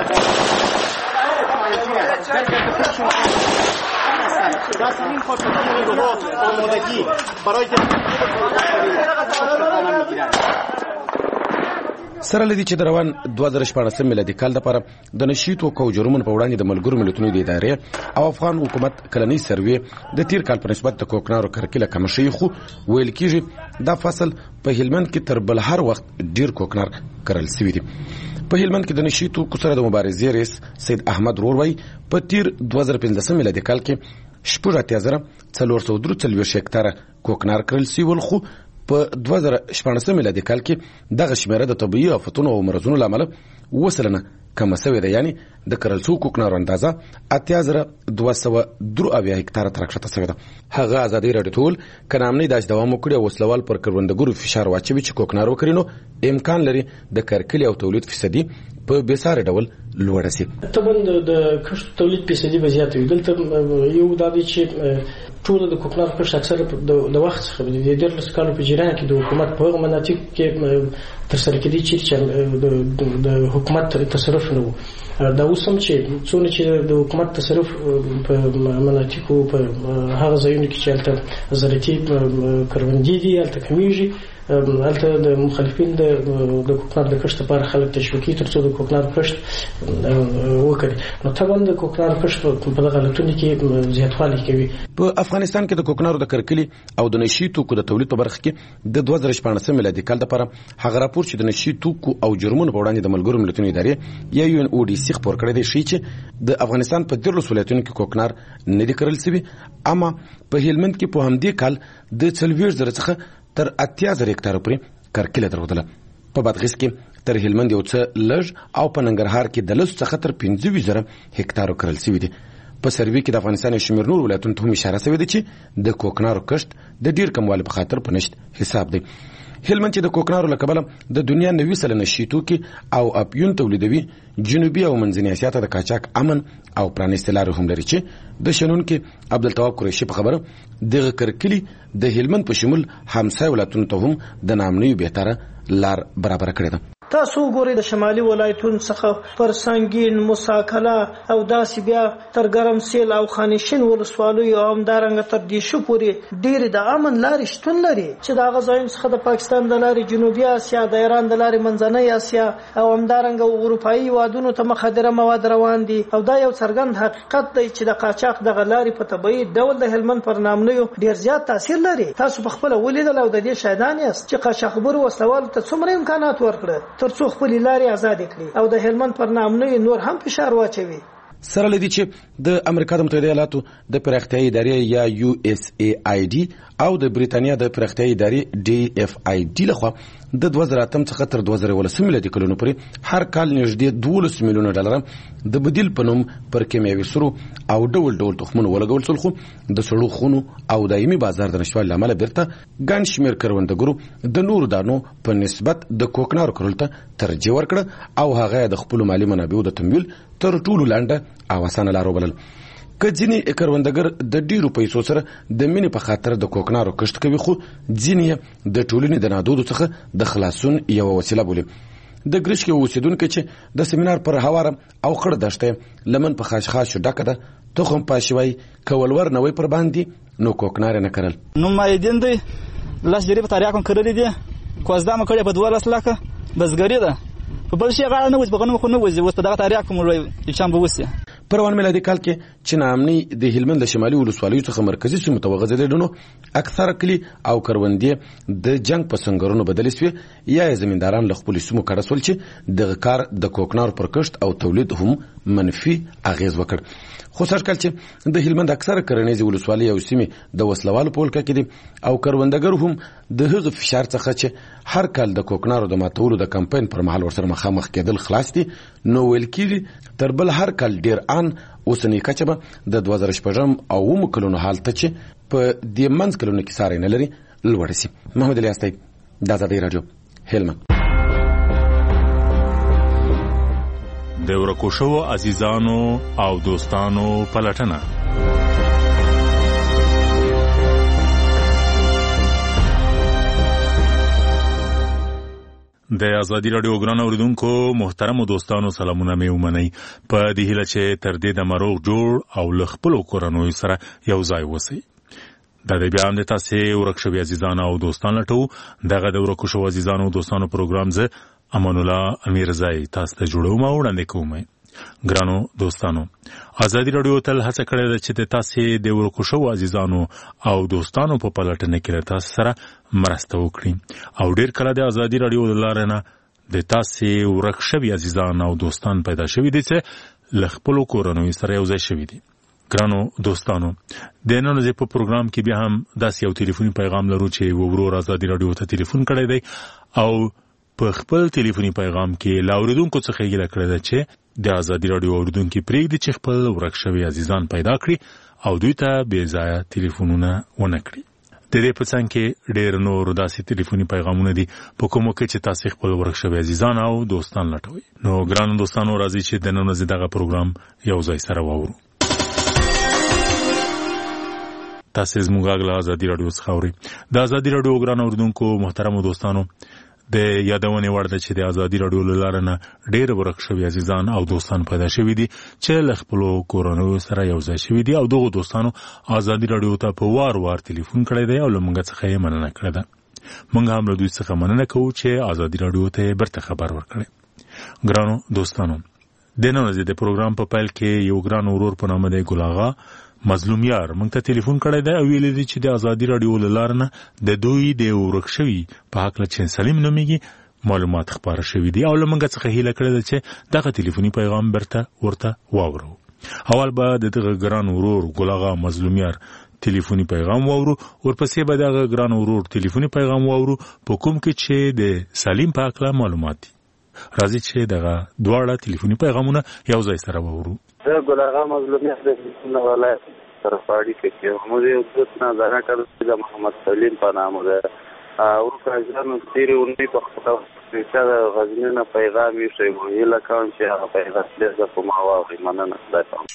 سره لدی چې د روان دوه زره شپاړسم میلادي کال لپاره د نشي توکو او جرمونو په وړاندې د ملګرو ملتونو د ادارې او افغان حکومت کلنۍ سروې د تیر کال په نسبت د کوکنارو کرکله کم شوی، خو ویل کېږي دا فصل په هلمند کې تر بل هر وخت ډیر کوکنار کرل شوی دی. په هلمند کې د نشي توکو سره د مبارزې رئیس سید احمد رورواي په تیر دوه زره پنځلسم میلادي کال کې شپږ اتیا زره څلور سوه درې څلوېښت هکتاره کوکنار کرل شوي، خو په دوه زره شپاړسم میلادي کال کې دغه شمیره د طبیعي آفتونو او مرضونو له امله اووه سلنه کمه شوې ده، یعنې د کرل شوو کوکنارو اندازه اتیا زره دوه سوه درې اویا هکتاره ته راکښته شوې ده. هغه ازادي راډیو ټول که نامنۍ داسې دوام وکړي او وسلوال پر کروندګرو فشار واچوي چې کوکنار وکړي، نو امکان لري د کرکلې او تولید فیصدي په بېساري ډول لوړه شي. طبعا د کښت تولید فیصدي به زیاته وي. دلته یو دا دی چې ټول د کوکنار کښت اکثره د وخت څخه د دیارلس کالو په جریان کې د حکومت په هغو مناطقو کې ترسره کېدی چې د حکومت تصرف نه و. دا اوس هم چې څونه چې د حکومت تصرف په مناطقو په هغه ځایونو کې چې هلته زراعتي کروندې دي هلته کمیږي، هلته د مخالفین د کوکنار د کښت لپاره خلک تشویقي تر څو د کوکنار کښت وکړي. نو طبعا د کوکنار کښت په دغه حالتونو کې زیاتوالی کوي. په افغانستان کې د کوکنارو د کرکلې او د نشي توکو د تولید په برخه کې د دوه زره شپاړسم میلادي کال لپاره هغه راپور چې د نشي توکو او جرمونو په وړاندې د ملګرو ملتونو ادارې یا یو ان او ډي سي خپور کړی دی، ښیي چې د افغانستان په دیارلسو ولایتونو کې کوکنار نه دي کرل شوي، اما په هلمند کې په همدې کال د څلوېښت زره څخه تر اتیا زره هکتاره پورې کرکله درلودله. په بادغیس کې تر هلمند یو څه لږ او په ننګرهار کې د لسو څخه تر پنځه ویشت زره هکتارو کرل شوي دي. په سروې کې د افغانستان یو شمېر نور ولایتونو ته هم اشاره شوې ده چې د کوکنارو کښت د ډېر کموالي په خاطر په نشت حساب دی. هلمند چې د کوکنارو له کبله د دنیا نوي سلنه شي توکي او اپیون تولیدوي، جنوبي او منځني اسیا ته د قاچاق امن او پرانیستې لارې هم لري چې د شنونکي عبدالتواب قریشي په خبره دغه کرکلي د هلمند په شمول همسایه ولایتونو ته هم د نامنیو بهتره لار برابره کړې ده. تاسو ګورئ د شمالي ولایتونو څخه پر سنگین مساکلا او داسې بیا تر ګرمسیل او خانشین ولسوالیو او همدارنګه تر دیشو پورې ډېرې د امن لارې شتون لري چې د هغه ځایونو څخه د پاکستان د لارې جنوبي اسیا، د ایران د لارې منځنۍ اسیا او همدارنګه اروپایي هیوادونو ته مخدره مواد روان دي. او دا یو څرګند حقیقت دی چې د قاچاق دغه لارې په طبیعي ډول د هلمند پر نامنیو ډېر زیات تاثیر لري. تاسو په خپله ولیدل او د دې شاهدان یاست چې قاچاقبرو وسلوالو ته څومره امکانات ورکړه تر څو خپلې لارې آزادې کړي او د هلمند پر نامنیو نور هم فشار واچوي. سره لدی چې د امریکا د متحده ایالاتو د پراختیایي ادارې یا یو اس ای آی ډي او د بریتانیا د پراختیایي ادارې ډي اف آی ډي لخوا د دوه زره اتم څخه تر دوه زره ولسم میلادي کلونو پورې هر کال نږدې دولس میلیونه ډالر د بدیل په نوم پر کیمیاوي سرو او ډول ډول تخمونو ولګول شول، خو د سړو خونو او دایمي بازار د نشوالي له امله بیرته ګڼ شمېر کروندګرو د نورو دانو په نسبت د کوکنارو کرلو ته ترجیح ورکړه او هغه د خپلو مالي منابعو د تمویل تر ټولو لنډه او اسانه لار وبلل. که ځینې کروندګر د ډیرو پیسو سره د مینې په خاطر د کوکنارو کښت کوي، خو ځینې د ټولنې د نادودو څخه د خلاصون یوه وسیله بولي. د ګرشکې اوسیدونکي چې د سیمینار پر هواره او خړ دښته لمن په خاشخاشو ډکه ده، تخم پاشوي کولور نوې پر باندې نو کوکنار نه کرل. نو مایدین دی لاس جری په تاریخ کوم کړل دي کوزدا م کړی په دوه لاس لاکه بسګری ده په بل شي غاړه نه وځ بغنه خو نه وځي وس په دغه تاریخ کوم وړي چې هم ووسه. په روان میلادي کال کې چې نامني د هلمند د شمالي ولسوالیو څخه مرکزي سیمو ته وغځېدل، نو اکثره کلي او کروندې د جنگ په سنگرونو بدل شوي یا زمینداران له خپلو سیمو کډه شول چې دغه کار د کوکنارو پر کښت او تولید هم منفي اغیز وکړ. خو سږکال چې د هلمند اکثره کرنیزې ولسوالۍ او سیمې د وسلوالو په ولکه کې دي او کروندګر هم د هغه فشار څخه چې هر کال د کوکنارو د ماتولو د کمپاین پر مهال ورسره مخامخ کېدل خلاص دي، نو ویل کېږي تر بل هر کال ډیر ان اوسنی کچه به د دوه زره شپږم او اووه کلونو حالت چې په دې منځ کلونو کې ساری نه لري لوړ شي. محمد علي استای، د آزادۍ راډیو، هلمند. د ورکو شوو عزیزانو او دوستانو پلټنه. د آزادۍ راډیو ګران اوریدونکو محترمو دوستانو سلامونه مې ومنئ په دې هیله چې تر دې د مروغ جوړ او له خپلو کورنیو سره یو ځای اوسئ. دا د بیا هم د تاسې ورک شوي عزیزان او دوستان لټوو. دغه د ورکو شوو عزیزانو او دوستانو پروګرام زه امان الله امیرزی تاسو ته جوړوم او وړاندې کوم. ګرانو دوستانو، آزادۍ راډیو تل هڅه کړې ده چې د تاسې د ورکو شوو عزیزانو او دوستانو په پلټنه کې له تاسو سره مرسته وکړي او ډېر کله د آزادۍ راډیو له لارې نه د تاسې ورک شوي عزیزان او دوستان پیدا شوي دي چې له خپلو کورنیو سره یو ځای شوي دي. ګرانو دوستانو، د نن ورځې په پروګرام کې بیا هم داسې یو تلیفوني پیغام لرو چې ورور آزادۍ راډیو ته تلیفون کړی دی او په خپل تلیفوني پیغام کې له اورېدونکو څخه یې هیله کړې ده چې د آزادۍ راډیو اورېدونکي پرېږدي چې خپل ورک شوي عزیزان پیدا کړي او دوی ته بې ځایه تلیفونونه ونه کړي. د دې په څنګ کې ډېر نور داسې تلیفوني پیغامونه دي په کومو کې چې تاسې خپل ورک شوي عزیزان او دوستان لټوئ. نو ګرانو دوستانو، راځئ چې د نن ورځې دغه پروګرام یو ځای سره واورو. تاسې زموږ غږ له آزادۍ راډیو څخه اورئ. د آزادۍ راډیو ګران اورېدونکو محترمو دوستانو، د یادونې وړ ده چې د آزادۍ راډیو له لارې نه ډېر ورک شوي عزیزان او دوستان پیدا شوي دي چې له خپلو کورنیو سره یو ځای شوي دي او دغو دوستانو آزادۍ راډیو ته په وار وار تلیفون کړی دی او له موږ څخه یې مننه کړې ده. موږ هم له دوی څخه مننه کوو چې آزادۍ راډیو ته یې بیرته خبر ورکړی. ګرانو دوستانو، د نن ورځې د پروګرام په پیل کې یو ګران ورور په نامه دی ګل اغا مظلوم یار موږ ته تلیفون کړی دی او ویلي دي چې د آزادۍ راډیو له لارې نه د دوی د ورک شوي په هکله چې سلیم نومیږي معلومات خپاره شوي دي او له موږ څخه هیله کړې ده چې دغه تلیفوني پیغام بیرته ورته واورو. اول به د دغه ګران ورور ګل اغا مظلوم یار تلیفوني پیغام واورو، ورپسې به دغه ګران ورور تلیفوني پیغام واورو په کوم کې چې د سلیم په هکله معلومات دي. راځي چې دغه دواړه تلیفوني پیغامونه یو ځای سره واورو. زه ګل اغا مظلوم یار د هلمند ولایت سره په اړیکه کې یم. موږ یو دوست نه ځانه کړو د محمد سلیم په نامه ده. ورکو عزیزانو تېرې اونۍ په خپله د غزني نه پیغام ایښی و. هیله کوم چې هغه پیغام ډېر په ما واورئ. مننه. خدای پاک.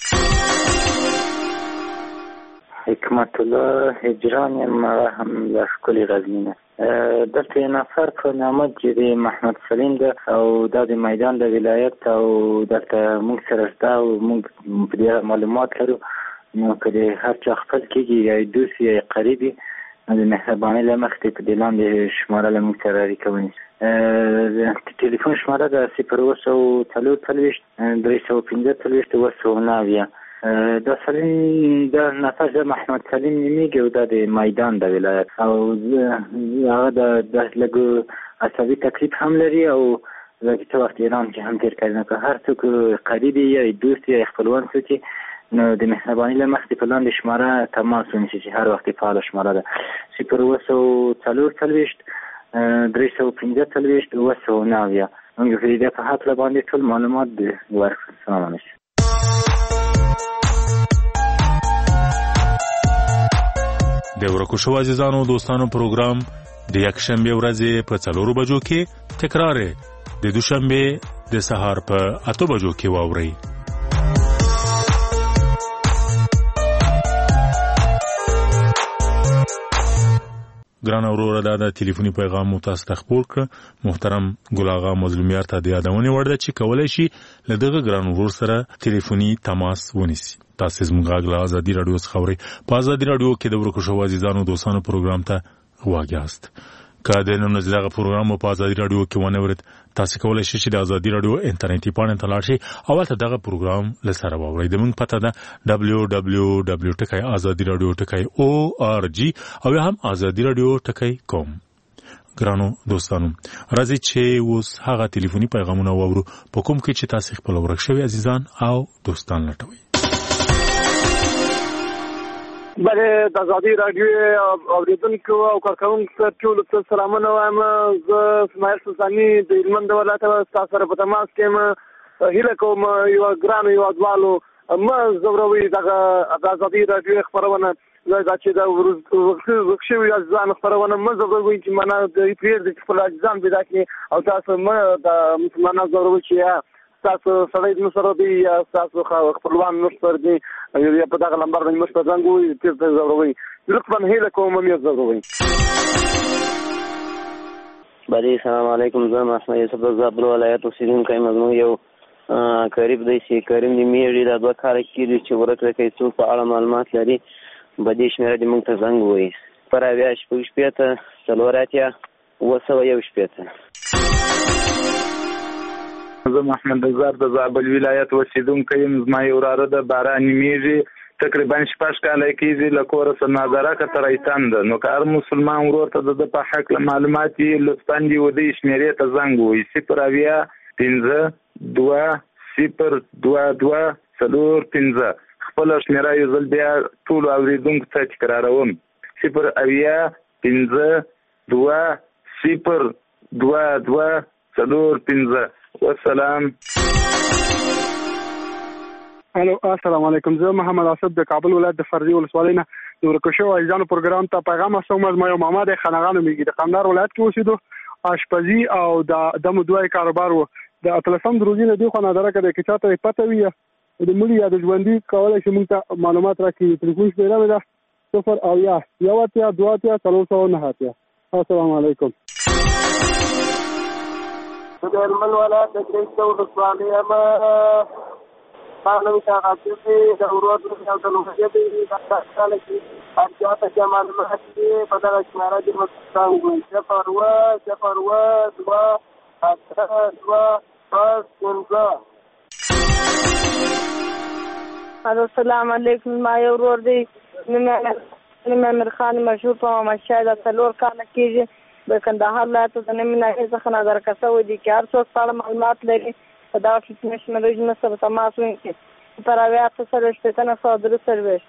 حکمت الله هجران یم، هغه هم له ښکلې غزني نه. دلته نفر په نامه چې د محمد سلیم ده او دا د میدان د ولایت او دلته موږ سره شته او موږ په دې معلومات لرو. نو که د هر چا خپل کېږي یا دوست یا قریبي د مهربانۍ له مخې په دې لاندې شماره له موږ سره اړیکه ونیسي. د ټلیفون شماره ده صفر اوه سوه څلور څلوېښت درې سوه پنځه څلوېښت اوه سوه نهه اویا. دا سلیم دا نفر د محمد سلیم نومیږي او دا د میدان د ولایت او هغه د لږ عصبي تکلیف هم لري او لږ څه وخت ایران کې هم تېر کړی. نو که هر څوک قریب یا دوست یا خپلوان څوک نو د مهربانۍ له مخې په لاندې شماره تماس ونیسي چې هر وخت فعاله شماره ده صفر اوه سوه څلور څلوېښت درې سوه پنځه څلوېښت اوه سوه نهه اویا. موږ د دې په هکله باندې ټول معلومات ورکړو. سلام علیکم. د ورکو شو عزیزانو دوستانو پروګرام د یکشنبه ورځې په څلورو بجو کې تکرار د دوشنبه د سهار په اته بجو کې واوري. ګران اورور دا د ټلیفوني پیغام متاسف تخبور ک محترم ګل آغا مظلومیار ته د یادونه ورده چې کولای شي لدغه ګران اورور سره ټلیفوني تماس ونیسي. تاسو زموږ غلا ازادي رادیو څخه خبري په ازادي رادیو کې د ورکو شو عزیزانو دوستانو پروګرام ته غواګاست. که د نن ورځې دغه پروګرام په ازادي رادیو کې ونه ورت تاسو کولای شئ چې د ازادي رادیو انټرنیټي پاڼې ته لاړ شئ او ته دغه پروګرام لسره واورئ. د موږ پته ده دبليو دبليو دبليو ټکی ازادي رادیو ټکی او ار جی او هم ازادي رادیو ټکی کوم. ګرانو دوستانو راځي چې اوس هغه ټلیفوني پیغامونه واورو په کوم کې چې تاسو خپل ورک شوی عزیزان او دوستان لټوي. بله د ازادي راډیو اوریدونکو او کارکوونکو ټولو ته سلامونه وایم. زه اسماعیل سلطاني د هلمند ولایت تاسو سره په تماس کې یم. هیله کوم یو ګرانو هیوادوالو مه ځوروئ دغه د ازادي راډیو خپرونه دا چې د ورک شوي عزیزانو خپرونه مه ځوروئ چې معنا دوی پرېږدي چې خپل عزیزان پیدا کړي او تاسو مه د مسلمانانو ځوروئ چې تاسو سړی نو سره دی یا تاسو خپلوان نو سره دی یا په دغه لمبر باندې مشته څنګه وي چې ضروري لطفا هیله کوم مې ضروري. بله سلام علیکم. زه محمد یوسف د زابل ولایت اوسیدونکی مضمون یو قریب دی چې کریم دې میږي دا دوه کاله کېږي چې ورک رکی څوک په اړه معلومات لري به دې شمېره دې موږ ته زنګ ووایي. پر اویا شپږ شپېته څلور اتیا اوه سوه یو شپېته. زه محمد زار د زابل ولایت اوسیدونکی یم. زما یو وراره د باراني میږي تقریبا شپږ کاله کېږي له کوره څخه نادره که رایتان ده. نو که هر مسلمان ورور ته د په حق معلومات یې لطفا دې ودې شمېرې ته زنګ ووایي صفر اویا پنځه دوه صفر دوه دوه څلور پنځه. خپله شمېره یو ځل بیا ټولو اورېدونکو ته تکراروم صفر اویا پنځه دوه صفر دوه دوه څلور پنځه. والسلام. الو السلام علیکم. زه محمد اسد د کابل ولایت د فرضي ولسوالۍ نه د ورکو شوو عزیزانو پروګرام ته پیغام استوم. ما یو ماما د خانقاه میږي د قندهار ولایت کې اوسېدو آشپزي او د دمو دوای کاروبار وو. د اتلسم د روزي نه دی خو نادره کړي چې چاته پته وي د ملي یا د ژوندۍ کولای شي موږ ته معلومات راکړي. ټلیفون شمېره مې ده صفر اویا یو اتیا دوه اتیا څلور سوه نهه اتیا. السلام علیکم. د هلمند ولایت د درې سوه ولسوالۍ یم. قانون شاغاتي د ورور او د لوګي د کاله کې اړتیا ته معلومات دي په دغه شماره دې مستانګو صفر اوه صفر اوه دوه اته دوه پنځه پنځه. الو السلام علیکم. ما یو ورور دی نوم امیر خان مشهور په محمد شاه د څلور کاله کېږي د کندهار ولایت د نوم ناحیې څخه نظر کسوی دي چې هر څوک په اړه معلومات لري په دغه ټلیفون شمېرې زموږ سره تماس ونیسي پر اویا اته څلوېښت شپېته نه سوه درې څلوېښت.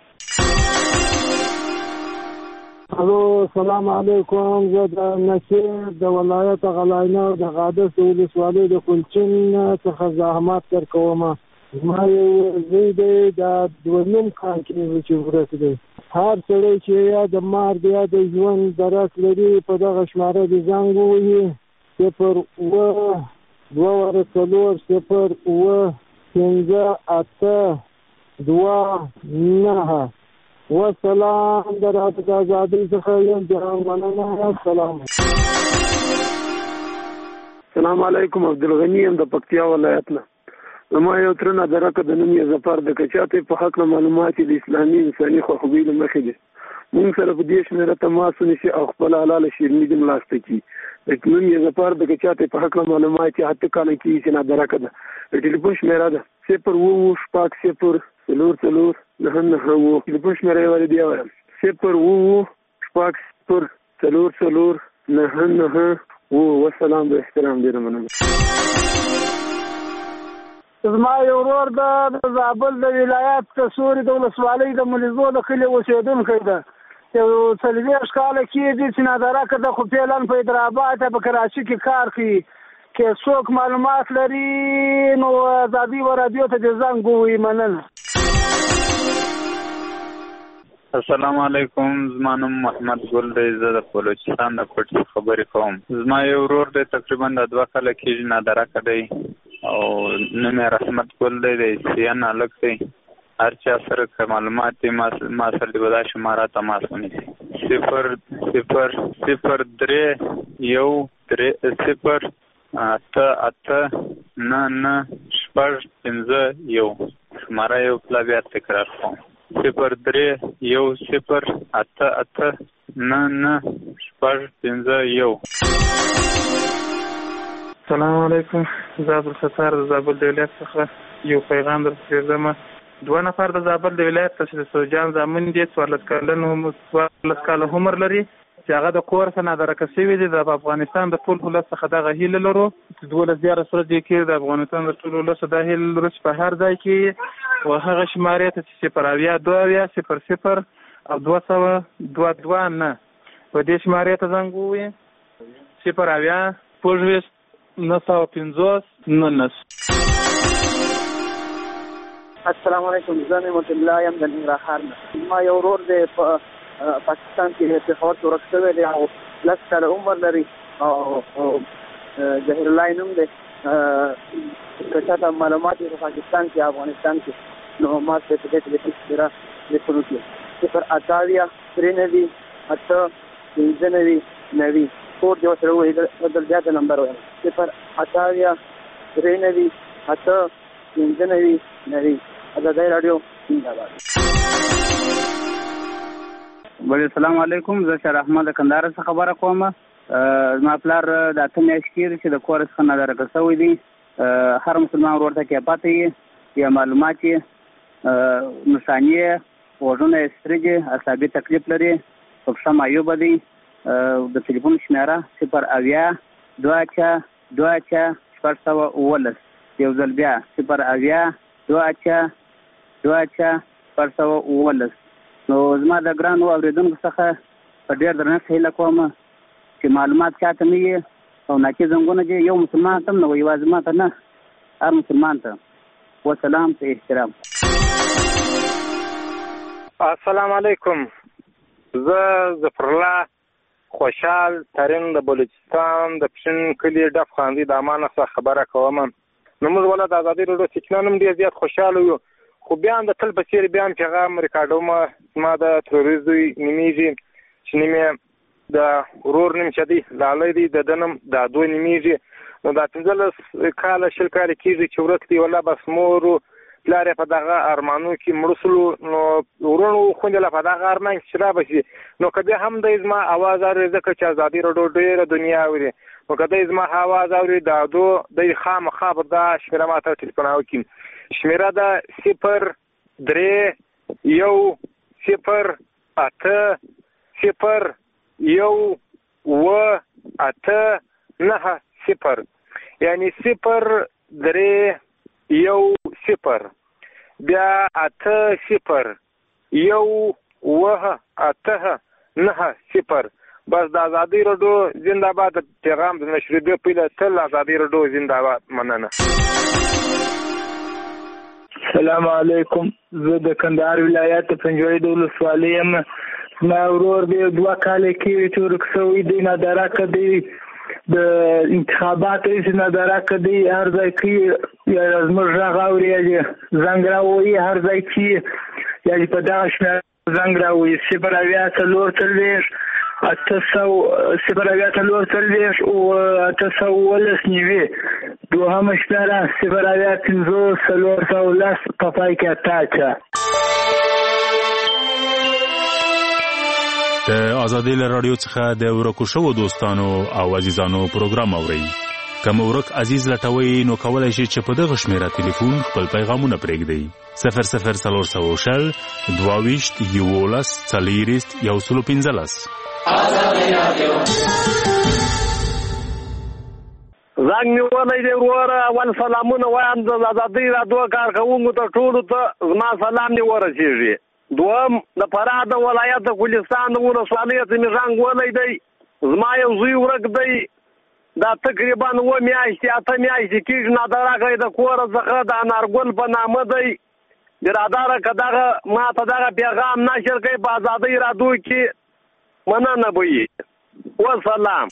الو السلام علیکم. زه د نصیر د ولایت غلاینه د قادس د ولسوالۍ د کلچین څخه زحمت در کوم. زما یو زوی دی د دویم کال کې چې ورک دی. هر سړی چې یا د مرګ یا د ژوند درک لري په دغه شماره د زنګ ووهي صفر اوه دوه وره څلور صفر اوه پنځه اته دوه نهه. والسلام د رادیو د ازادۍ څخه یم جهان مننه. السلام السلام علیکم. عبدالغنی یم د پکتیا ولایت نه. زما یو تره نادرکه د نوم یې ظفر د کچاتې په هکله معلومات د اسلامي انساني خواخوږۍ له مخې دي. موږ سره په دې شمېره تماس ونیسي او خپله حلاله شیریني دې ملاسته کړي. د نوم یې ظفر د کچاتې په هکله معلومات یې اته کاله کېږي چې نادرکه ده. د ټلیفون شمېره ده صفر اوه اوه شپږ صفر څلور څلور نهه نهه اوه. ټلیفون شمېره یې ولې بیا وایم صفر اوه اوه شپږ صفر څلور څلور نهه نهه اوه. والسلام د احترام ډېره مننه. زما یو ورور د زابل د ولایت کڅوري د ولسوالۍ د ملیزو د کلي اوسېدونکی ده. یو څلوېښت کاله کېږي چې نادرکه ده، خو فعلا په حیدرآباد په کراچي کې کار کوي. که څوک معلومات لري نو ازادي و رادیو ته د زنګ ووایي. مننه. السلام علیکم. زما نوم محمد ګل دی. زه د بلوچستان د کوټ خبرې کوم. زما یو ورور دی تقریبا د دوه کاله کېږي نادرکه دی او نوم یې رحمت ګل دی. د سیان هلک دی. هر چا سره که معلومات دي ما سره د به دا شماره تماس ونیسي صفر صفر صفر درې یو درې صفر اته اته نه نه شپږ پنځه یو. شماره یو پله بیا تکرار کوم صفر درې یو صفر اته اته نه نه شپږ پنځه یو. السلام علیکم. زه عبدالستار د زابل د ولایت څخه یو پیغام در رسېږم. دوه نفر د زابل د ولایت ته چې د سوجان زامن دي، څوارلس کلن څوارلس کاله عمر لري، چې هغه د کور څخه نادرکه شوي دي. د افغانستان د ټول ولس څخه دغه هیله لرو چې دولس دیارلس ورځې کې د افغانستان د ټول ولس دا هیله لرو چې په هر ځای کې و هغه شمارې ته چې صفر اویا دوه اویا صفر صفر او دوه سوه دوه دوه نه په دې شمارې ته زنګ ووایي صفر اویا شپږویشت نه سوه پنځوس نولس. السلام علیکم. زه نعمت الله یم د ننګرهار نه. زما یو ورور دی په پاکستان کې پېښور کې ورک شوی دی او لس کاله عمر لري او ظهیر الله یې نوم دی. که چاته معلومات وي په پاکستان کې افغانستان کې نو ما ته په دې ټلیفون سره لیکل وکړي صفر اته اویا درې نوي اته پنځه نوي نوي. کور دې ورسره ووایي بل بیا د نمبر وایم صفر اته اویا درې نوي اته پنځه نوي نوي. ازادۍ راډیو زنده‌باد. بله السلام علیکم. زه شهر احمد د کندهار څخه خبره کوم. زما پلار د اته میاشتې کېږي چې د کور څخه نادرکه شوی دی. هر مسلمان ورور ته کې پاتې یې یا معلومات یې نښانې یې غوږونه یې سترګې اعصابي تکلیف لري په پښه معیوبه دی. د ټلیفون شمېره صفر اویا دوه اچه دوه اچه شپږ سوه اوولس. یو ځل بیا صفر اویا دوه اچه دوه اچه شپږ سوه اوولس. نو زما د ګرانو اورېدونکو څخه په ډېر درنښت هیله کوم چې معلومات چاته نه وي او ناکي زنګونه دي یو مسلمان ته نه وایي، یوازې ما ته نه هر مسلمان ته. وسلام ته احترام. السلام علیکم. زه ظفرالله خوشحال ترین د بلوچستان د پښین کلي ډف خاندي د امانه څخه خبره کوم. نو موږ ولا د ازادي راډیو سیکنان هم ډېر زیات خوشحاله یو، خو بیا هم د تل په څېر بیا هم پیغام ریکارډوم. زما د ترور زوی نومېږي چې نوم یې د ورور نوم چې دی لالی دی، د ده نوم دا دوه نومېږي. نو دا پنځلس کاله شل کاله کېږي چې ورک دی. والله بس مور پلار یې په دغه ارمانو کې مړه شولو. نو وروڼو خویندې لا په دغه ارمان کې چې را به شي. نو که بیا هم دی زما اواز اوري ځکه چې ازادي راډیو ډېره دنیا اوري. نو که دی زما اواز اوري دا دو دی خامخا به دا شمېره ما ته ټلیفون وکړي. شمېره ده صفر درې یو صفر اته صفر یو اوه اته نهه صفر. یعنی صفر درې یو صفر بیا اته صفر یو اوه اته نهه صفر. بس د ازادي راډیو زنده‌باد. پیغام د نشریدو پیله تل ازادي راډیو زنده‌باد. مننه. السلام علیکم. زه د کندهار ولایت د پنجوایي د ولسوالۍ یم. زما ورور دی دوه کاله کېږي چې ورک شوی دی، نادرکه دی. د انتخاباتو هېڅ نادرکه دی. هر ځای کې زموږ غږ اوري یا زنګ راوهي هر ځای کې یا په دغه شمېره زنګ راوي صفر اویا څلور څلوېښت اته سوه صفر اویا څلور څلوېښت او اته سوه اوولس نوي دوهمه شمېره صفر اویا پنځوس څلور سوه لس په پای کې اته اته. د ازادۍ له راډیو څخه د ورکو شوو دوستانو او عزیزانو پروګرام اورئ. که مو ورک عزیز لټوئ نو کولی شئ چې په دغه شمېره تلیفون خپل پیغامونه پرېږدئ. صفر صفر څلور سوه شل دوه ویشت یولس څلېرویشت یو سلو پنځلس. زنګ نیولی دی وروره. اول سلامونه وایم د ازادۍ راډیو کارکوونکو ته ټولو ته زما سلام دې ورسېږي. دوهم د فراه د ولایت د ګلستان د ولسوالۍ ته مې زنګ ولی دی. زما یو زوی ورک دی. دا تقریبا اوه میاشتې اته میاشتې کېږي نادرکه د کوره څخه د انارګل په نامه دی. برادره که دغه ما ته دغه پیغام نشر کوي په ازادۍ راډیو کې مننه به وي. وسلام.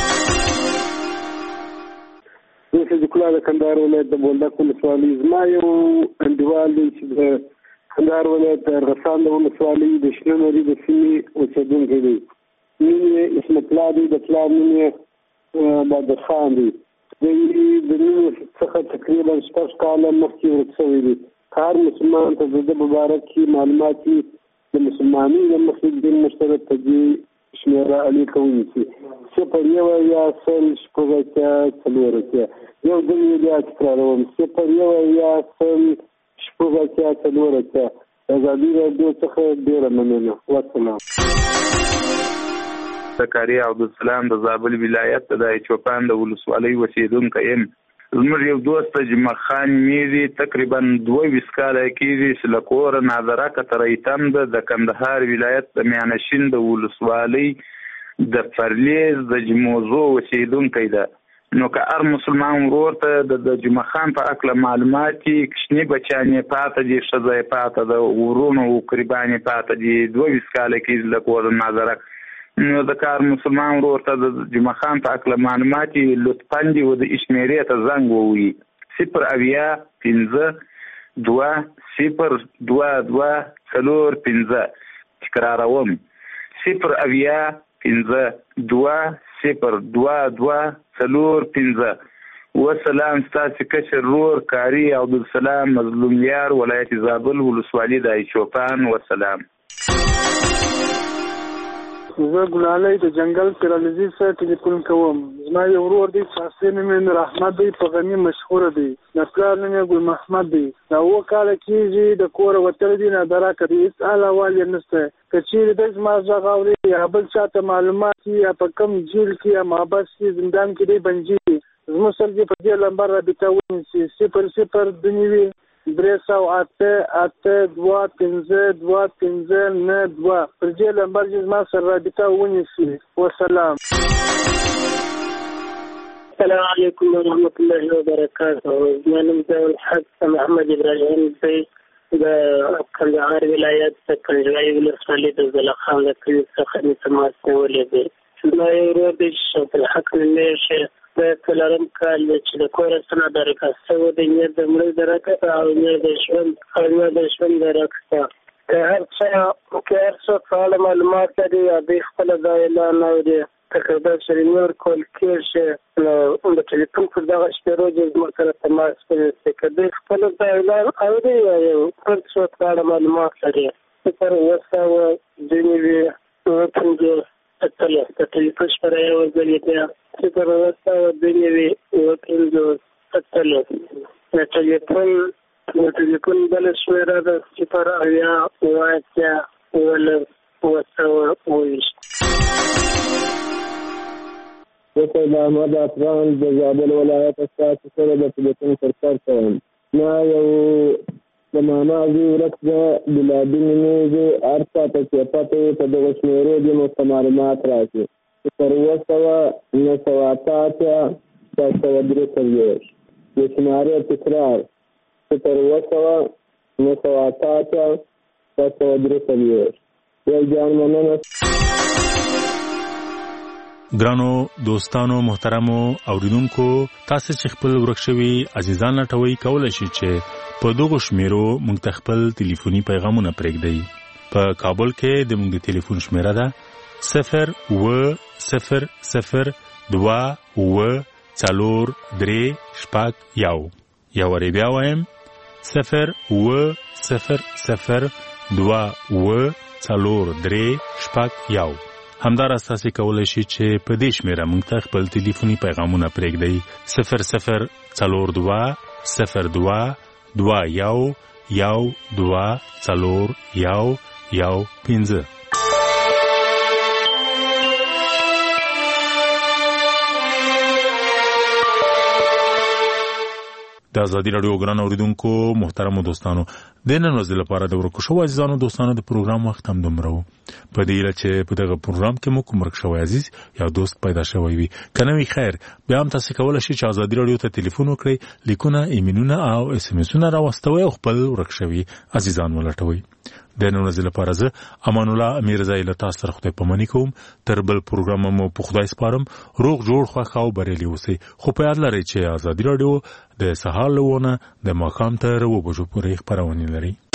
زه صدیق الله د کندهار ولایت د بولدک ولسوالۍ. زما یو انډیوال دی چې د کندهار ولایت د ارغسان د ولسوالۍ د شنه نري د سیمې اوسېدونکی دی. نوم یې اسمت الله دی. د پلار نوم یې بادر خان دی. د نوم څخه تقریبا شپږ کاله مخکې ورک شوی دی. هر مسلمان ته د ده په باره کې معلومات وي د مسلمانۍ له مخې دین مشترک په دې شمېره اړیکه ونیسي. صفر یو اویا سل شپږ اتیا څلور اتیا. یو ځل یې بیا تکراروم. صفر یو اویا سل شپږ اتیا څلور اتیا. ازادي راډیو څخه ډېره مننه. وسلام. زکریا عبدالسلام د زابل ولایت د چوپان د ولسوالۍ اوسېدونکی یم. زموږ یو دوست جمعه خان میری تقریبا دوه ویشت کاله کېږي چې له کوره نادرکه تر ایتم ده د کندهار ولایت د میانشین د ولسوالۍ د فرلیز د جموزو اوسېدونکی ده. نو که هر مسلمان ورور ته د جمعه خان په هکله معلومات وي، کوچني بچیان یې پاته دي، ښځه یې پاته ده، ورونه او قریبان یې پاته دي، دوه ویشت کاله کېږي له کوره نادرک. نو د کار مسلمان ورور ته د جمعه خان په هکله معلومات وي، لطفا دې و د شمېرې ته زنګ ووهي. صفر اویا پنځه دوه صفر دوه دوه څلور پنځه. تکراروم. صفر اویا پنځه دوه صفر دوه دوه څلور پنځه. وسلام. ستاسې کشر ورور کاري عبدالسلام مظلوم یار، ولایت زابل ولسوالۍ د چوپان. وسلام. زه ګلالۍ د جنګل پیرالزي سره ټلیفون کوم. زما یو ورور دی چې اصلي نوم یې نور احمد دی، په غني مشهوره دی. د پلار نوم یې ګل محمد دی. دا اووه کاله کېږي د کوره وتلی دی، نادرکه دی، هېڅ حال احوال یې نشته. که چېرې دی زما غږ اوري یا بل چا ته معلومات وي یا په کوم جیل کې یا محبس کې زندان کې دی بندي وي، زموږ سره دې په دې نمبر رابطه ونیسي. صفر صفر دوه نوي درې سوه اته اته دوه پنځه دوه پنځه نه دوه. پر دې نمبر چې زما سره رابطه ونیسي. وسلام. السلام علیکم ورحمة الله وبرکاته. زما نوم ضیاءالحق محمد ابراهیم دی، د کندهار ولایت د کنجوایي ولسوالۍ د زلخان د کلي څخه مې تماس نیولی دی. زما یو ورور دی چې شوقالحق نومیږي. د څلورم کال چې د کوره څخه نادرکه شوی دی، نه د مړي درکه او نه د ژوند او نه د ژوند درکه. که هر څه که هر څوک په اړه معلومات لري یا دوی خپله دا اعلان اوري تقریبا چې نور کول کېږي، نو د ټلیفون پر دغه شمېرو دې زموږ سره تماس ونیسي. که دوی خپله دا اعلان اوري یا یو بل څوک په اړه معلومات لري، صفر اوه سوه دوه نوي اوه پنځوس اتلس. د ټلیفون شمېره یو ځل یې بیا صفر اوه سوه دوه نوي اوه پنځوس اتلس. د ټلیفون د ټلیفون بله شمېره ده صفر اویا اوه اتیا اوولس اوه سوه اوه ویشت. زه سید احمد افغان د زابل ولایت ستاسو سره د ټلیفون پر سر کوم. ما یو د ماما زوی ورک ده، ګلابي نومېږي. هر چا ته چې پته وي په دغه شمېرو دې نو څه معلومات راشي. صفر اوه سوه نهه سوه اته اتیا شپږ سوه درې څلوېښت. د شمارې تکرار صفر اوه سوه نهه سوه اته اتیا شپږ سوه درې څلوېښت. یو جان مننه. ګرانو دوستانو محترمو اوریدونکو، تاسو چې خپل ورک شوي عزیزان لټوي کولی شئ چې په دغو شمیرو موږ ته خپل ټلیفوني پیغامونه پرېږدئ. په کابل کې د موږ د ټلیفون شمیره ده صفر و صفر صفر دوا و څلور درې شپږ یو یو ری بیا وایم صفر و صفر صفر دوا و څلور درې شپږ یو. همداراز تاسو کولی شئ چې په دې شمیره موږ ته خپل ټلیفوني پیغامونه پرېږدئ صفر صفر څلور دوه صفر دوه دوه یو یو دوه څلور یو یو پنځه. د ازادي راډیو ګران اوریدونکو محترمو دوستانو د نن ورځې لپاره د ورکو شو عزیزانو دوستانو د پروګرام وخت هم دومره و. په دې اړه چې په دغه پروګرام کې مو کوم ورک شوی عزیز یا دوست پیدا شوی وي کنه وی خیر بیا هم تاسو کولای شئ چې ازادي راډیو ته ټلیفون وکړئ لیکونه ایمیلونه او اس ام اسونه راوستوي او خپل ورک شوی عزیزان ولټوي. د نن ورځې لپاره زه امان الله امیرزای له تاسو سره خدای پاماني کوم. تر بل پروګرام مو په خدای سپارم. روغ جوړ خوښ او بریالي اوسئ. خو په یاد لرئ چې ازادي راډیو د سهار له ونه د ماښام تر اوه بجو پورې خپرونه لري.